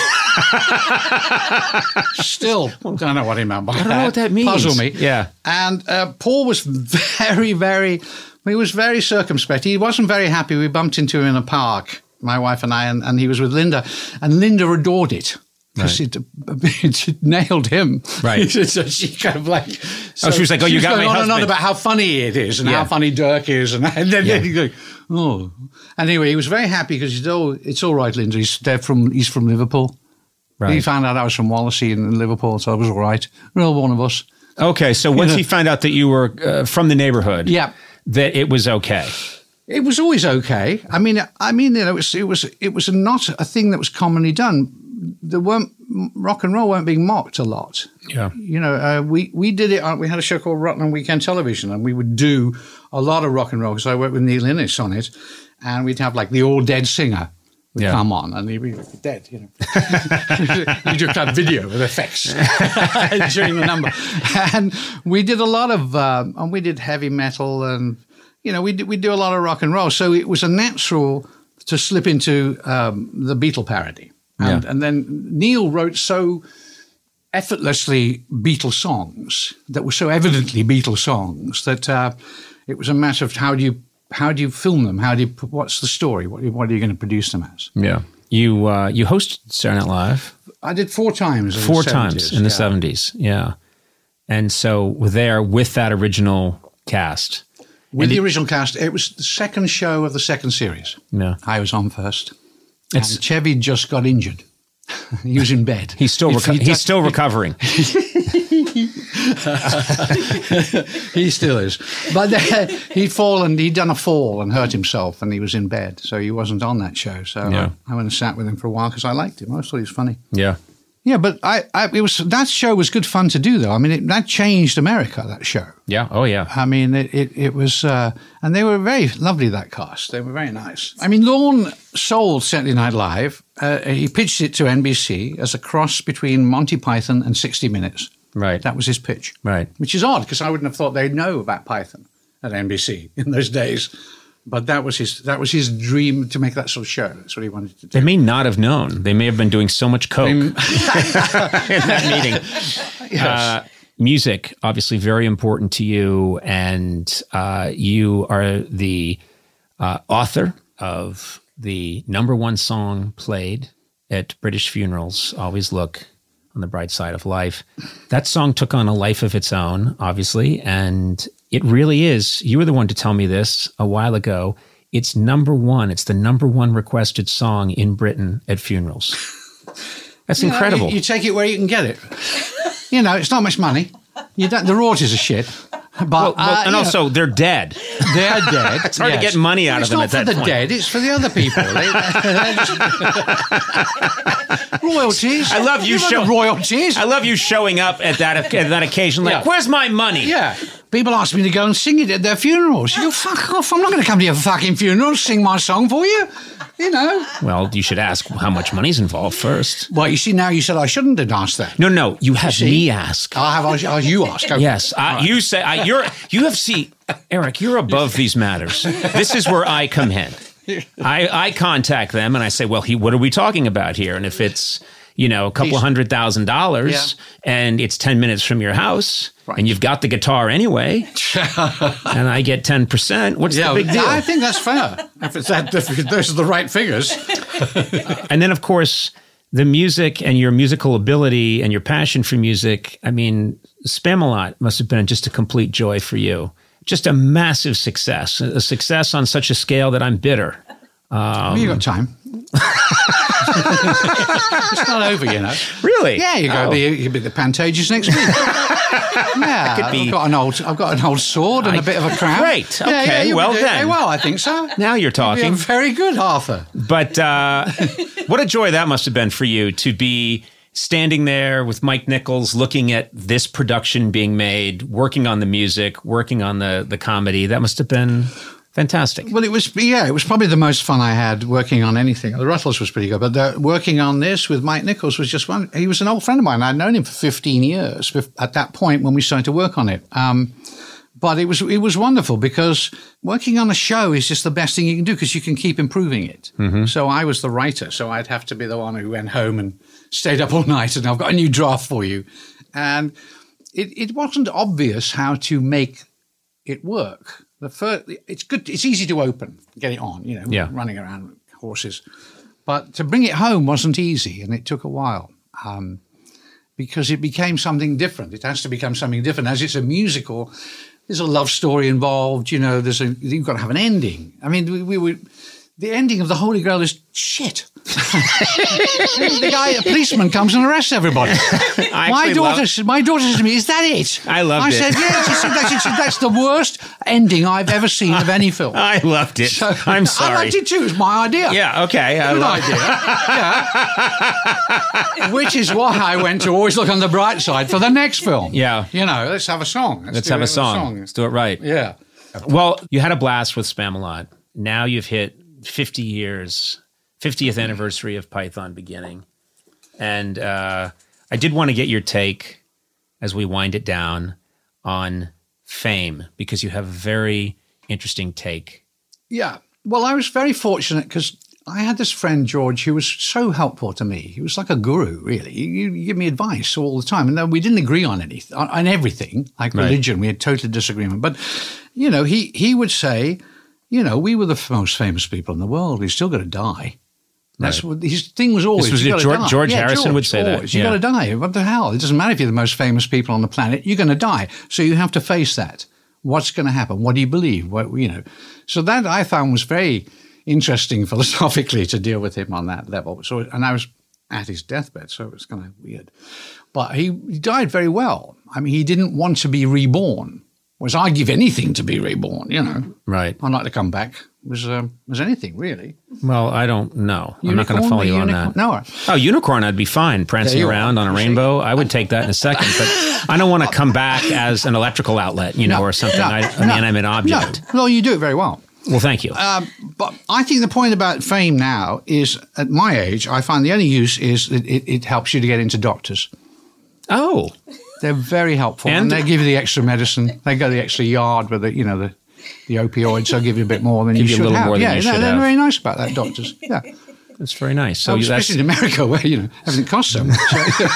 Still don't know what he meant by that. I don't know what that means. Puzzle me. Yeah. And Paul was very, very, he was very circumspect. He wasn't very happy. We bumped into him in a park, my wife and I, and he was with Linda. And Linda adored it. Because it nailed him. Right. So she kind of like... So she was like, you got my husband. On and on about how funny it is and how funny Dirk is. And then he goes, oh. Anyway, he was very happy because he said, oh, it's all right, Linda. He's from Liverpool. Right. He found out I was from Wallasey in Liverpool, so it was all right. Real one of us. Okay, so once he found out that you were from the neighborhood, that it was okay. It was always okay. I mean, it was not a thing that was commonly done. Rock and roll weren't being mocked a lot. Yeah. We did it. We had a show called Rotten on Weekend Television, and we would do a lot of rock and roll because I worked with Neil Innes on it, and we'd have like the All Dead singer would come on, and he'd be like dead, you just had video with effects during the number, and we did a lot of, and we did heavy metal, and we do a lot of rock and roll. So it was a natural to slip into the Beatle parody. And then Neil wrote so effortlessly Beatle songs that were so evidently Beatle songs that it was a matter of how do you film them? What's the story? What are you going to produce them as? Yeah. You hosted Saturday Night Live? I did 4 times. Four times in the 70s, yeah. And so there with that original cast. With the original cast, it was the second show of the second series. Yeah. I was on first. And Chevy just got injured. He was in bed. He's still recovering. He still is. But he'd done a fall and hurt himself, and he was in bed. So he wasn't on that show. So I went and sat with him for a while because I liked him. I thought he was funny. Yeah. Yeah, but that show was good fun to do, though. I mean, that changed America, that show. Yeah. Oh, yeah. I mean, it was, and they were very lovely, that cast. They were very nice. I mean, Lorne sold Saturday Night Live. He pitched it to NBC as a cross between Monty Python and 60 Minutes. Right. That was his pitch. Right. Which is odd, because I wouldn't have thought they'd know about Python at NBC in those days. But that was his dream to make that sort of show. That's what he wanted to do. They may not have known. They may have been doing so much coke in that meeting. Yes. Music, obviously very important to you, and you are the author of the #1 song played at British funerals, Always Look on the Bright Side of Life. That song took on a life of its own, obviously, and it really is. You were the one to tell me this a while ago. It's #1. It's the #1 requested song in Britain at funerals. That's incredible. You take it where you can get it. It's not much money. The royalties are shit. But and also, they're dead. They're dead. It's hard to get money out of them at that point. It's not for the dead. It's for the other people. Royalties. I love you royalties. I love you showing up at that occasion. Like, where's my money? Yeah. People ask me to go and sing it at their funerals. You go, fuck off. I'm not going to come to your fucking funeral, sing my song for you. Well, you should ask how much money's involved first. Well, you see, now you said I shouldn't have asked that. No, you have me ask. You ask. Okay. Yes, you say, Eric, you're above these matters. This is where I come in. I contact them and I say, well, what are we talking about here? And if it's, a couple $100,000 and it's 10 minutes from your house and you've got the guitar anyway and I get 10%, what's the big deal? I think that's fair. If those are the right figures. And then, of course, the music and your musical ability and your passion for music, I mean, Spamalot must have been just a complete joy for you. Just a massive success, a success on such a scale that I'm bitter. You got time. It's not over, Really? Yeah, you'll be the Pantages next week. Yeah, I've got an old sword and a bit of a crown. Great. Okay. Well then. Very well, I think so. Now you're talking. You're very good, Arthur. But what a joy that must have been for you to be standing there with Mike Nichols, looking at this production being made, working on the music, working on the comedy. That must have been fantastic. Well, it was probably the most fun I had working on anything. The Ruttles was pretty good, but working on this with Mike Nichols was just fun. He was an old friend of mine. I'd known him for 15 years at that point when we started to work on it. But it was wonderful because working on a show is just the best thing you can do because you can keep improving it. Mm-hmm. So I was the writer, so I'd have to be the one who went home and stayed up all night and I've got a new draft for you. And it wasn't obvious how to make it work. It's good. It's easy to open, get it on, running around with horses. But to bring it home wasn't easy, and it took a while because it became something different. It has to become something different. As it's a musical, there's a love story involved. You've got to have an ending. I mean, the ending of The Holy Grail is shit. A policeman comes and arrests everybody. My daughter said to me, "Is that it?" I loved it. I said, "Yes." She said, "That's the worst ending I've ever seen of any film." I loved it. I'm sorry. I liked it too. It was my idea. Yeah, okay. Good idea. Yeah. Which is why I went to always look on the bright side for the next film. Yeah. Let's have a song. Let's have a song. Let's do it right. Yeah. Well, you had a blast with Spamalot. Now you've hit 50 years, 50th anniversary of Python beginning. And I did want to get your take as we wind it down on fame, because you have a very interesting take. Yeah. Well, I was very fortunate because I had this friend, George, who was so helpful to me. He was like a guru, really. You give me advice all the time. And then we didn't agree on anything, on everything, like religion. We had total disagreement. But, he would say, we were the most famous people in the world. We still got to die. That's what his thing was always. This was George Harrison would say always. that. You got to die. What the hell? It doesn't matter if you're the most famous people on the planet. You're going to die. So you have to face that. What's going to happen? What do you believe? So that I found was very interesting philosophically to deal with him on that level. And I was at his deathbed, so it was kind of weird. But he died very well. I mean, he didn't want to be reborn. Whereas I'd give anything to be reborn, Right. I'd like to come back. Was anything, really. Well, I don't know. I'm not going to follow you on that. No. Oh, unicorn, I'd be fine prancing around on a rainbow. I would take that in a second. But I don't want to come back as an electrical outlet, or something, an inanimate object. No. Well, you do it very well. Well, thank you. But I think the point about fame now is, at my age, I find the only use is that it helps you to get into doctors. Oh. They're very helpful. And they give you the extra medicine. They go the extra yard with the opioids. They'll give you a bit more than you should have. Give you a little more than you should have. They're very nice about that, doctors. Yeah. That's very nice. So especially in America, where everything costs so much.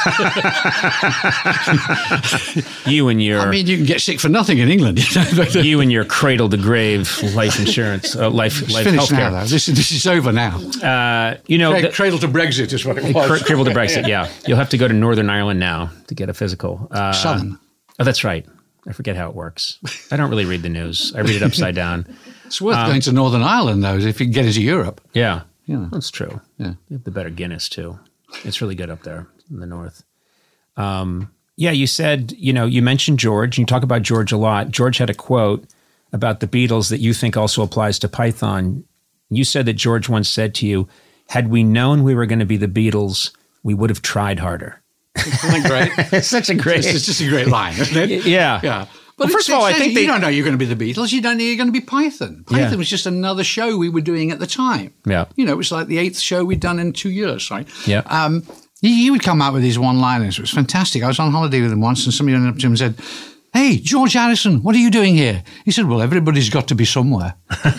You and your, you can get sick for nothing in England. You and your cradle to grave life insurance, life finished healthcare. Now, though. This is over now. Cradle to Brexit is what it was. Cradle to Brexit. Yeah, you'll have to go to Northern Ireland now to get a physical. Southern. Oh, that's right. I forget how it works. I don't really read the news. I read it upside down. It's worth going to Northern Ireland, though, if you can get into Europe. Yeah. That's true. Yeah. You have the better Guinness, too. It's really good up there in the north. You said, you mentioned George, and you talk about George a lot. George had a quote about the Beatles that you think also applies to Python. You said that George once said to you, "Had we known we were going to be the Beatles, we would have tried harder." Isn't that great? It's such a great... It's just a great line, isn't it? Yeah. Yeah. But first of all, I think you don't know you're going to be the Beatles. You don't know you're going to be Python. Python was just another show we were doing at the time. Yeah. It was like the 8th show we'd done in 2 years, right? Yeah. He would come out with these one-liners. It was fantastic. I was on holiday with him once, and somebody went up to him and said, "Hey, George Harrison, what are you doing here?" He said, "Well, everybody's got to be somewhere."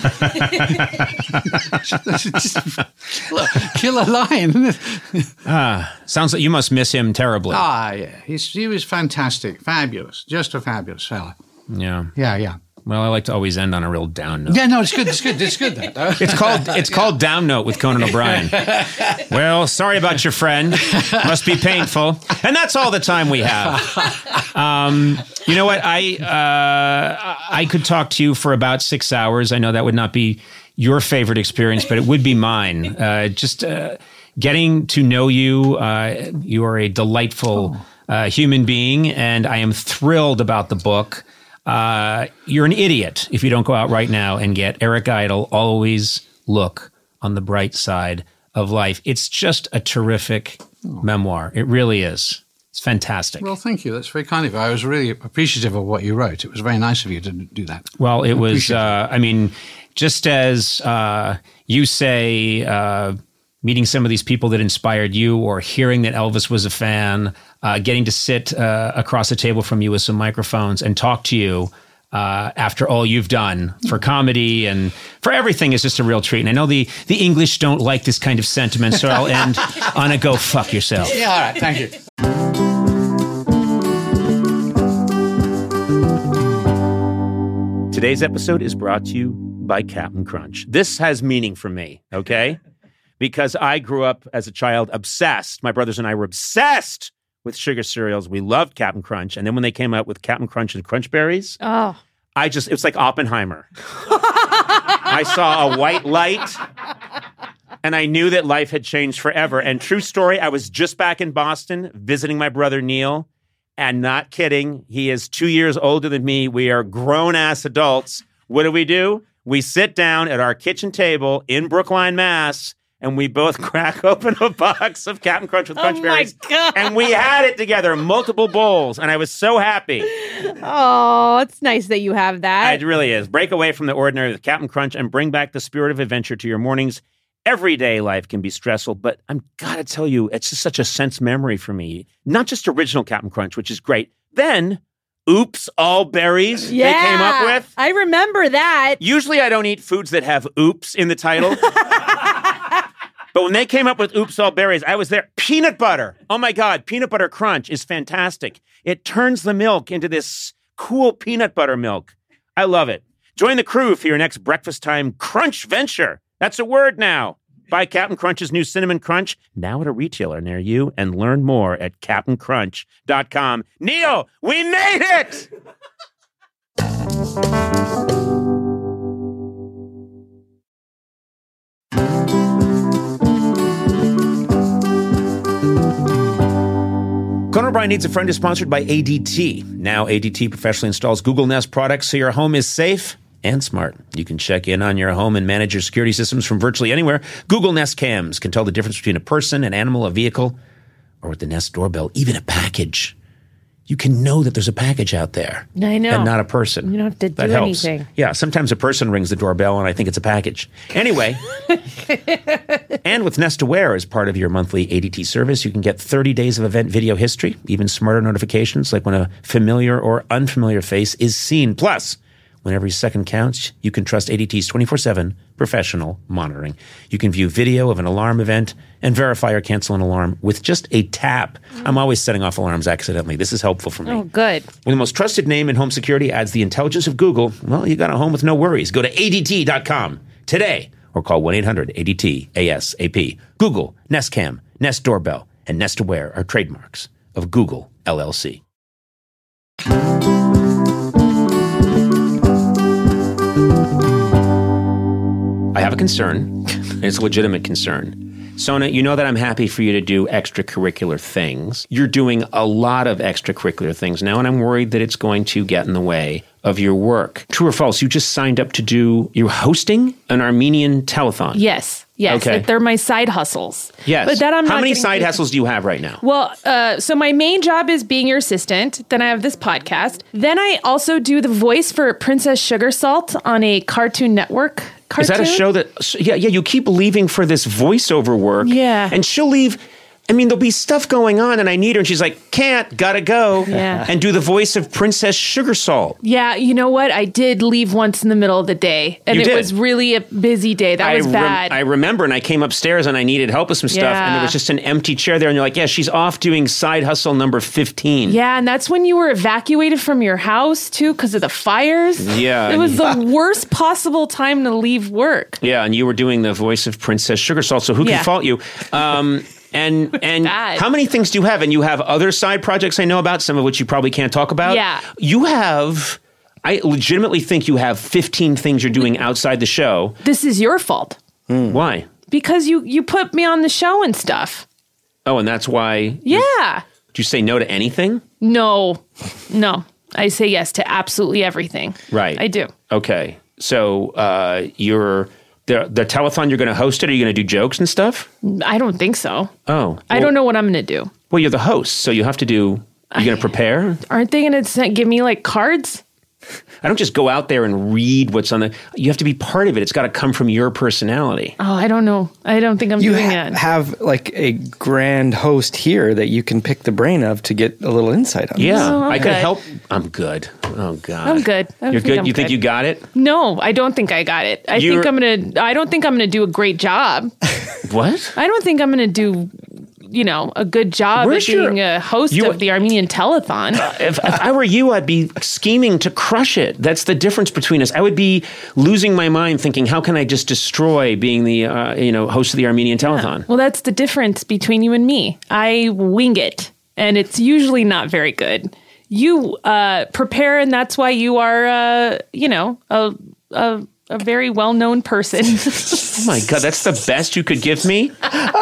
Killer line, isn't it? Sounds like you must miss him terribly. Yeah. He was fantastic. Fabulous. Just a fabulous fella. Yeah. Yeah. Well, I like to always end on a real down note. Yeah, no, it's good. Though. It's called Down Note with Conan O'Brien. Well, sorry about your friend. Must be painful. And that's all the time we have. You know what? I could talk to you for about 6 hours. I know that would not be your favorite experience, but it would be mine. Just getting to know you. You are a delightful human being, and I am thrilled about the book. You're an idiot if you don't go out right now and get Eric Idle, Always Look on the Bright Side of Life. It's just a terrific memoir. It really is. It's fantastic. Well, thank you. That's very kind of you. I was really appreciative of what you wrote. It was very nice of you to do that. Well, it was, just as you say, meeting some of these people that inspired you, or hearing that Elvis was a fan, getting to sit across the table from you with some microphones and talk to you after all you've done for comedy and for everything is just a real treat. And I know the English don't like this kind of sentiment, so I'll end on a go fuck yourself. Yeah, all right. Thank you. Today's episode is brought to you by Cap'n Crunch. This has meaning for me, okay? Because I grew up as a child obsessed. My brothers and I were obsessed with sugar cereals. We loved Cap'n Crunch. And then when they came out with Cap'n Crunch and Crunch Berries, it was like Oppenheimer. I saw a white light And I knew that life had changed forever. And true story, I was just back in Boston visiting my brother Neil. And not kidding, he is 2 years older than me. We are grown-ass adults. What do? We sit down at our kitchen table in Brookline, Mass., and we both crack open a box of Captain Crunch with Crunch Berries. Oh, my God. And we had it together, multiple bowls, and I was so happy. Oh, it's nice that you have that. It really is. Break away from the ordinary with Captain Crunch and bring back the spirit of adventure to your mornings. Everyday life can be stressful, but I'm gotta tell you, it's just such a sense memory for me. Not just original Captain Crunch, which is great. Then, Oops All Berries they came up with. I remember that. Usually I don't eat foods that have oops in the title. But when they came up with Oops All Berries, I was there. Peanut butter. Oh my God, peanut butter crunch is fantastic. It turns the milk into this cool peanut butter milk. I love it. Join the crew for your next breakfast time crunch venture. That's a word now. Buy Captain Crunch's new Cinnamon Crunch now at a retailer near you and learn more at CaptainCrunch.com. Neil, we made it! Conan O'Brien Needs a Friend is sponsored by ADT. Now ADT professionally installs Google Nest products so your home is safe and smart. You can check in on your home and manage your security systems from virtually anywhere. Google Nest Cams can tell the difference between a person, an animal, a vehicle, or with the Nest doorbell, even a package. You can know that there's a package out there. I know. And not a person. You don't have to that do helps. anything. Yeah, sometimes a person rings the doorbell and I think it's a package. Anyway, and with Nest Aware as part of your monthly ADT service, you can get 30 days of event video history, even smarter notifications like when a familiar or unfamiliar face is seen. Plus, when every second counts, you can trust ADT's 24/7 professional monitoring. You can view video of an alarm event and verify or cancel an alarm with just a tap. I'm always setting off alarms accidentally. This is helpful for me. Oh, good. When the most trusted name in home security adds the intelligence of Google, well, you got a home with no worries. Go to ADT.com today or call 1-800-ADT-ASAP. Google, Nest Cam, Nest Doorbell, and Nest Aware are trademarks of Google, LLC. I have a concern. It's a legitimate concern. Sona, you know that I'm happy for you to do extracurricular things. You're doing a lot of extracurricular things now, and I'm worried that it's going to get in the way of your work. True or false? You just signed up to you're hosting an Armenian telethon. Yes. Okay. Like they're my side hustles. Yes. But that I'm How not many getting side paid. hustles do you have right now? Well, so my main job is being your assistant. Then I have this podcast. Then I also do the voice for Princess Sugar Salt on a Cartoon Network cartoon. Is that a show that, yeah, you keep leaving for this voiceover work. Yeah. And she'll leave. I mean, there'll be stuff going on and I need her and she's like, can't, gotta go. Yeah. And do the voice of Princess Sugar Salt. Yeah, you know what? I did leave once in the middle of the day. And You it did? was really a busy day. That was bad. I remember, and I came upstairs and I needed help with some stuff and there Yeah. was just an empty chair there and you're like, yeah, she's off doing side hustle number 15. Yeah, and that's when you were evacuated from your house too because of the fires. Yeah. It was the worst possible time to leave work. Yeah, and you were doing the voice of Princess Sugar Salt, so who Yeah. can fault you? And Bad. how many things do you have? And you have other side projects I know about, some of which you probably can't talk about. Yeah. You have, I legitimately think you have 15 things you're doing outside the show. This is your fault Why? because you put me on the show and stuff. Oh, and that's why. Yeah. Do you say no to anything? No. I say yes to absolutely everything. Right. I do. Okay. So you're the telethon, you're going to host it? Are you going to do jokes and stuff? I don't think so. Oh. I don't know what I'm going to do. Well, you're the host, so you have to do. You're going to prepare? Aren't they going to give me like cards? I don't just go out there and read what's on the. You have to be part of it. It's got to come from your personality. Oh, I don't know. I don't think I'm You doing that. have like a grand host here that you can pick the brain of to get a little insight on. Yeah, Oh, I could okay. help. I'm good. Oh God, I'm good. You're good. You think you got it? No, I don't think I got it. I don't think I'm gonna do a great job. What? I don't think I'm gonna do, a good job Where's at being your- a host you- of the Armenian telethon. If I were you, I'd be scheming to crush it. That's the difference between us. I would be losing my mind thinking, how can I just destroy being the host of the Armenian telethon? Well, that's the difference between you and me. I wing it, and it's usually not very good. You prepare, and that's why you are, a a very well-known person. Oh my God, that's the best you could give me?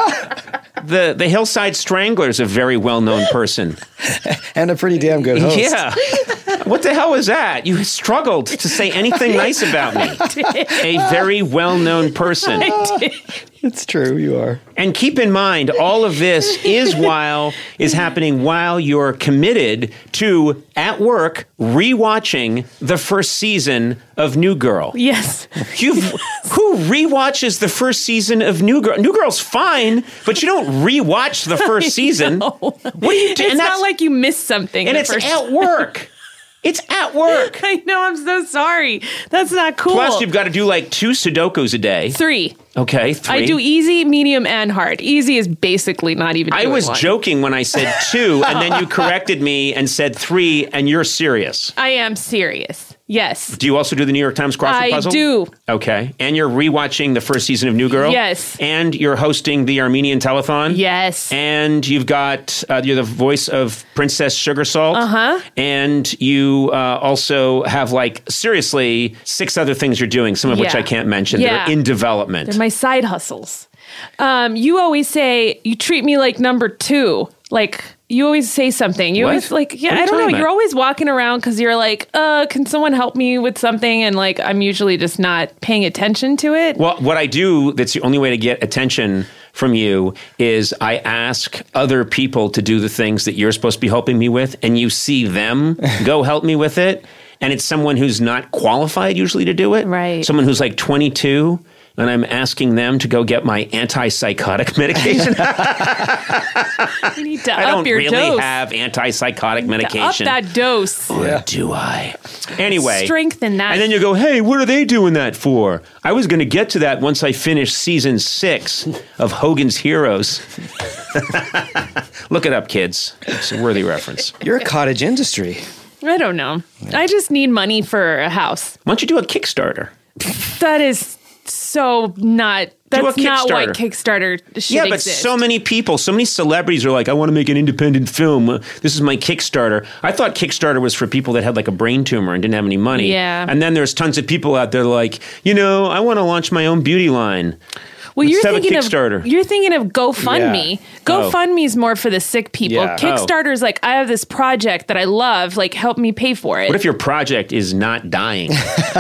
The Hillside Strangler's a very well-known person. And a pretty damn good host. Yeah. What the hell was that? You struggled to say anything nice about me. A very well-known person. It's true, you are. And keep in mind, all of this is happening while you're committed to, at work, rewatching the first season of New Girl. Yes. Who rewatches the first season of New Girl? New Girl's fine, but you don't rewatch the first season. What do you do? It's not like you missed something. And it's at work. It's at work. I know. I'm so sorry. That's not cool. Plus, you've got to do like 2 Sudokus a day. 3. Okay, 3. I do easy, medium, and hard. Easy is basically not even I doing was one. joking when I said 2, and then you corrected me and said 3, and you're serious. I am serious. Yes. Do you also do the New York Times crossword puzzle? I do. Okay. And you're rewatching the first season of New Girl? Yes. And you're hosting the Armenian Telethon? Yes. And you've got, you're the voice of Princess Sugar Salt? Uh-huh. And you also have, like, seriously, 6 other things you're doing, some of which I can't mention. Yeah. They're in development. They're my side hustles. You always say, you treat me like number 2. Like, you always say something. You What? always like, What are you I don't talking know. about? You're always walking around because you're like, can someone help me with something? And like, I'm usually just not paying attention to it. Well, what I do, that's the only way to get attention from you, is I ask other people to do the things that you're supposed to be helping me with, and you see them go help me with it. And it's someone who's not qualified usually to do it. Right. Someone who's like 22. And I'm asking them to go get my antipsychotic medication. You need to I up don't your really dose. have antipsychotic Up medication. that dose. Or do I? Anyway. Strengthen that. And then you go, hey, what are they doing that for? I was going to get to that once I finished season 6 of Hogan's Heroes. Look it up, kids. It's a worthy reference. You're a cottage industry. I don't know. I just need money for a house. Why don't you do a Kickstarter? That is so not. That's not why Kickstarter should Yeah, but exist. so many people, so many celebrities are like, I want to make an independent film. This is my Kickstarter. I thought Kickstarter was for people that had like a brain tumor and didn't have any money. Yeah. And then there's tons of people out there like, I want to launch my own beauty line. Well, Let's have a you're Kickstarter. thinking of GoFundMe. Yeah. GoFundMe is more for the sick people. Yeah. Kickstarter's like, I have this project that I love. Like, help me pay for it. What if your project is not dying?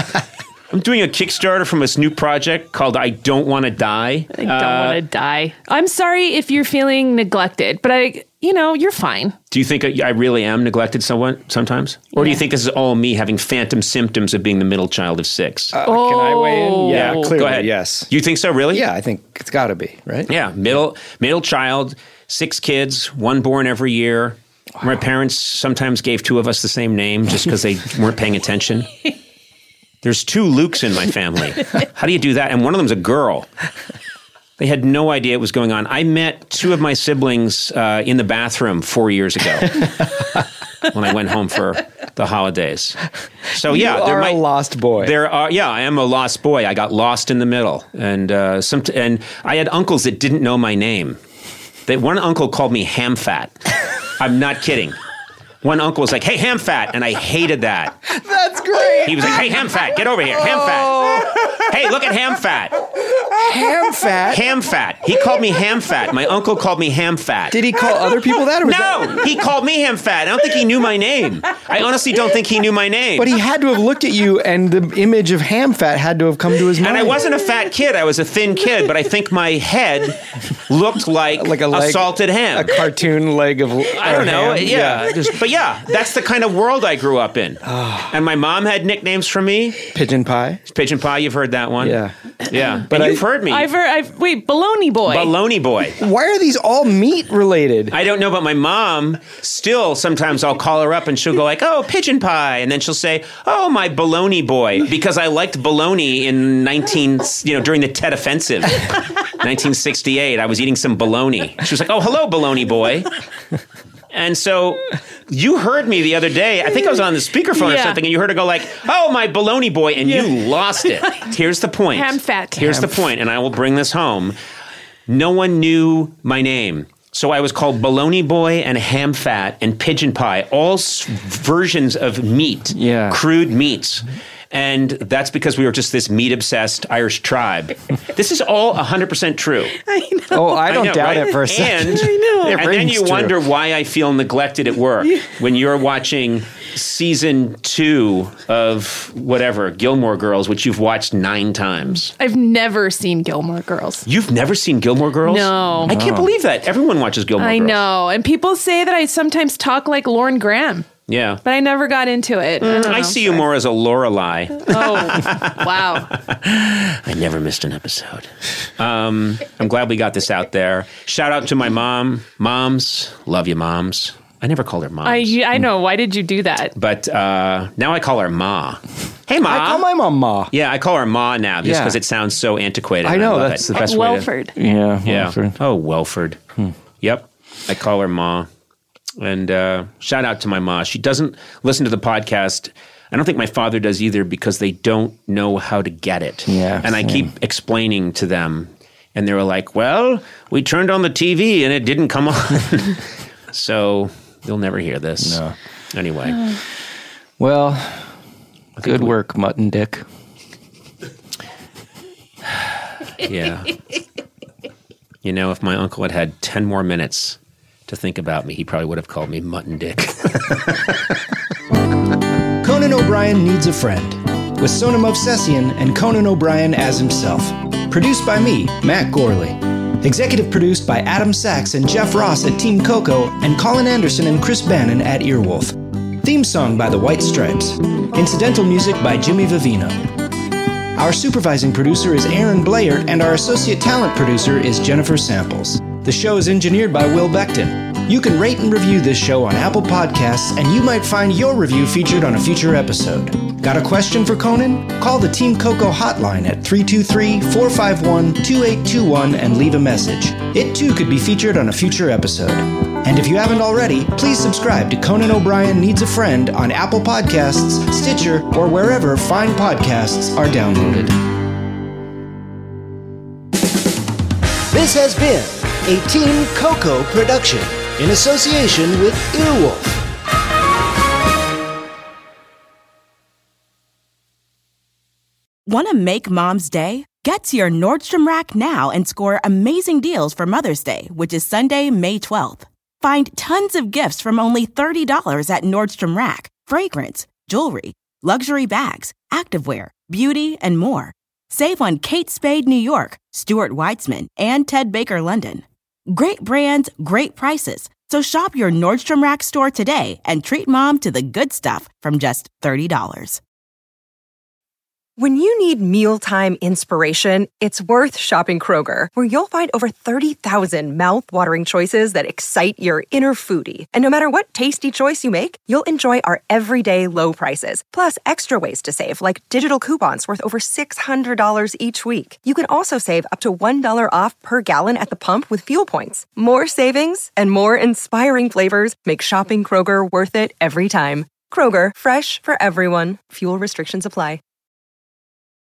I'm doing a Kickstarter from this new project called I Don't Want to Die. I don't want to die. I'm sorry if you're feeling neglected, but you're fine. Do you think I really am neglected sometimes? Or do you think this is all me having phantom symptoms of being the middle child of 6? Can I weigh in? Yeah, Oh. clearly, Go ahead. yes. You think so, really? Yeah, I think it's got to be, right? Yeah, middle child, 6 kids, 1 born every year. Wow. My parents sometimes gave 2 of us the same name just because they weren't paying attention. There's 2 Lukes in my family. How do you do that? And one of them's a girl. They had no idea what was going on. I met 2 of my siblings in the bathroom 4 years ago when I went home for the holidays. So You are a lost boy. I am a lost boy. I got lost in the middle, and and I had uncles that didn't know my name. One uncle called me Ham Fat. I'm not kidding. One uncle was like, "Hey, Ham Fat," and I hated that. That's great. He was like, "Hey, Ham Fat, get over here, Ham Fat. Hey, look at Ham Fat, Ham fat. Ham Fat." He called me Ham Fat. My uncle called me Ham Fat. Did he call other people that? Or was No, he called me Ham Fat. I don't think he knew my name. I honestly don't think he knew my name. But he had to have looked at you, and the image of ham fat had to have come to his mind. And I wasn't a fat kid. I was a thin kid, but I think my head looked like Like a leg, salted ham. a cartoon leg of. I don't know. Yeah. But yeah, that's the kind of world I grew up in. And my mom had nicknames for me. Pigeon pie. Pigeon Pie, you've heard that one. Yeah. Yeah. But And you've heard me. Wait, Baloney Boy. Baloney Boy. Why are these all meat related? I don't know, but my mom still sometimes I'll call her up and she'll go like, "Oh, Pigeon Pie," and then she'll say, "Oh, my Baloney Boy," because I liked bologna in during the Tet Offensive, 1968. I was eating some bologna. She was like, "Oh, hello, Baloney Boy." And so you heard me the other day. I think I was on the speakerphone or Yeah. something, and you heard her go like, "Oh, my Baloney Boy," and you lost it. Here's the point. Ham Fat. Here's the point, and I will bring this home. No one knew my name. So I was called Baloney Boy and Ham Fat and Pigeon Pie, all versions of meat, Yeah. crude meats. And that's because we were just this meat-obsessed Irish tribe. This is all 100% true. I know. Oh, I don't doubt right? it for a second. And, I know. and then you wonder why I feel neglected at work when you're watching season 2 of whatever, Gilmore Girls, which you've watched 9 times. I've never seen Gilmore Girls. You've never seen Gilmore Girls? No. I can't believe that. Everyone watches Gilmore I Girls. know. And people say that I sometimes talk like Lauren Graham, Yeah. but I never got into it. I see you more as a Lorelai. Oh, wow. I never missed an episode. I'm glad we got this out there. Shout out to my mom. Moms. Love you, moms. I never called her mom. I know. Why did you do that? But now I call her Ma. Hey, Ma. I call my mom Ma. Yeah, I call her Ma now just Yeah. because it sounds so antiquated. I and know, love that's it. the best Welford. Yeah. Yeah. Welford. Oh, Welford. Yep. I call her Ma. And shout out to my Ma. She doesn't listen to the podcast. I don't think my father does either because they don't know how to get it. Yeah, and I same. keep explaining to them. And they were like, well, we turned on the TV and it didn't come on. So they'll never hear this. No. Anyway. Well, good work, Mutton Dick. Yeah. You know, if my uncle had had 10 more minutes to think about me, he probably would have called me Mutton Dick. Conan O'Brien Needs a Friend, with Sona Movsesian and Conan O'Brien as himself. Produced by me, Matt Gorley. Executive produced by Adam Sachs and Jeff Ross at Team Coco, and Colin Anderson and Chris Bannon at Earwolf. Theme song by The White Stripes. Incidental music by Jimmy Vivino. Our supervising producer is Aaron Blair, and our associate talent producer is Jennifer Samples. The show is engineered by Will Beckton. You can rate and review this show on Apple Podcasts, and you might find your review featured on a future episode. Got a question for Conan? Call the Team Coco hotline at 323-451-2821 and leave a message. It too could be featured on a future episode. And if you haven't already, please subscribe to Conan O'Brien Needs a Friend on Apple Podcasts, Stitcher, or wherever fine podcasts are downloaded. This has been a Team Coco production in association with Earwolf. Want to make Mom's day? Get to your Nordstrom Rack now and score amazing deals for Mother's Day, which is Sunday, May 12th. Find tons of gifts from only $30 at Nordstrom Rack. Fragrance, jewelry, luxury bags, activewear, beauty, and more. Save on Kate Spade New York, Stuart Weitzman, and Ted Baker London. Great brands, great prices. So shop your Nordstrom Rack store today and treat Mom to the good stuff from just $30. When you need mealtime inspiration, it's worth shopping Kroger, where you'll find over 30,000 mouth-watering choices that excite your inner foodie. And no matter what tasty choice you make, you'll enjoy our everyday low prices, plus extra ways to save, like digital coupons worth over $600 each week. You can also save up to $1 off per gallon at the pump with fuel points. More savings and more inspiring flavors make shopping Kroger worth it every time. Kroger, fresh for everyone. Fuel restrictions apply.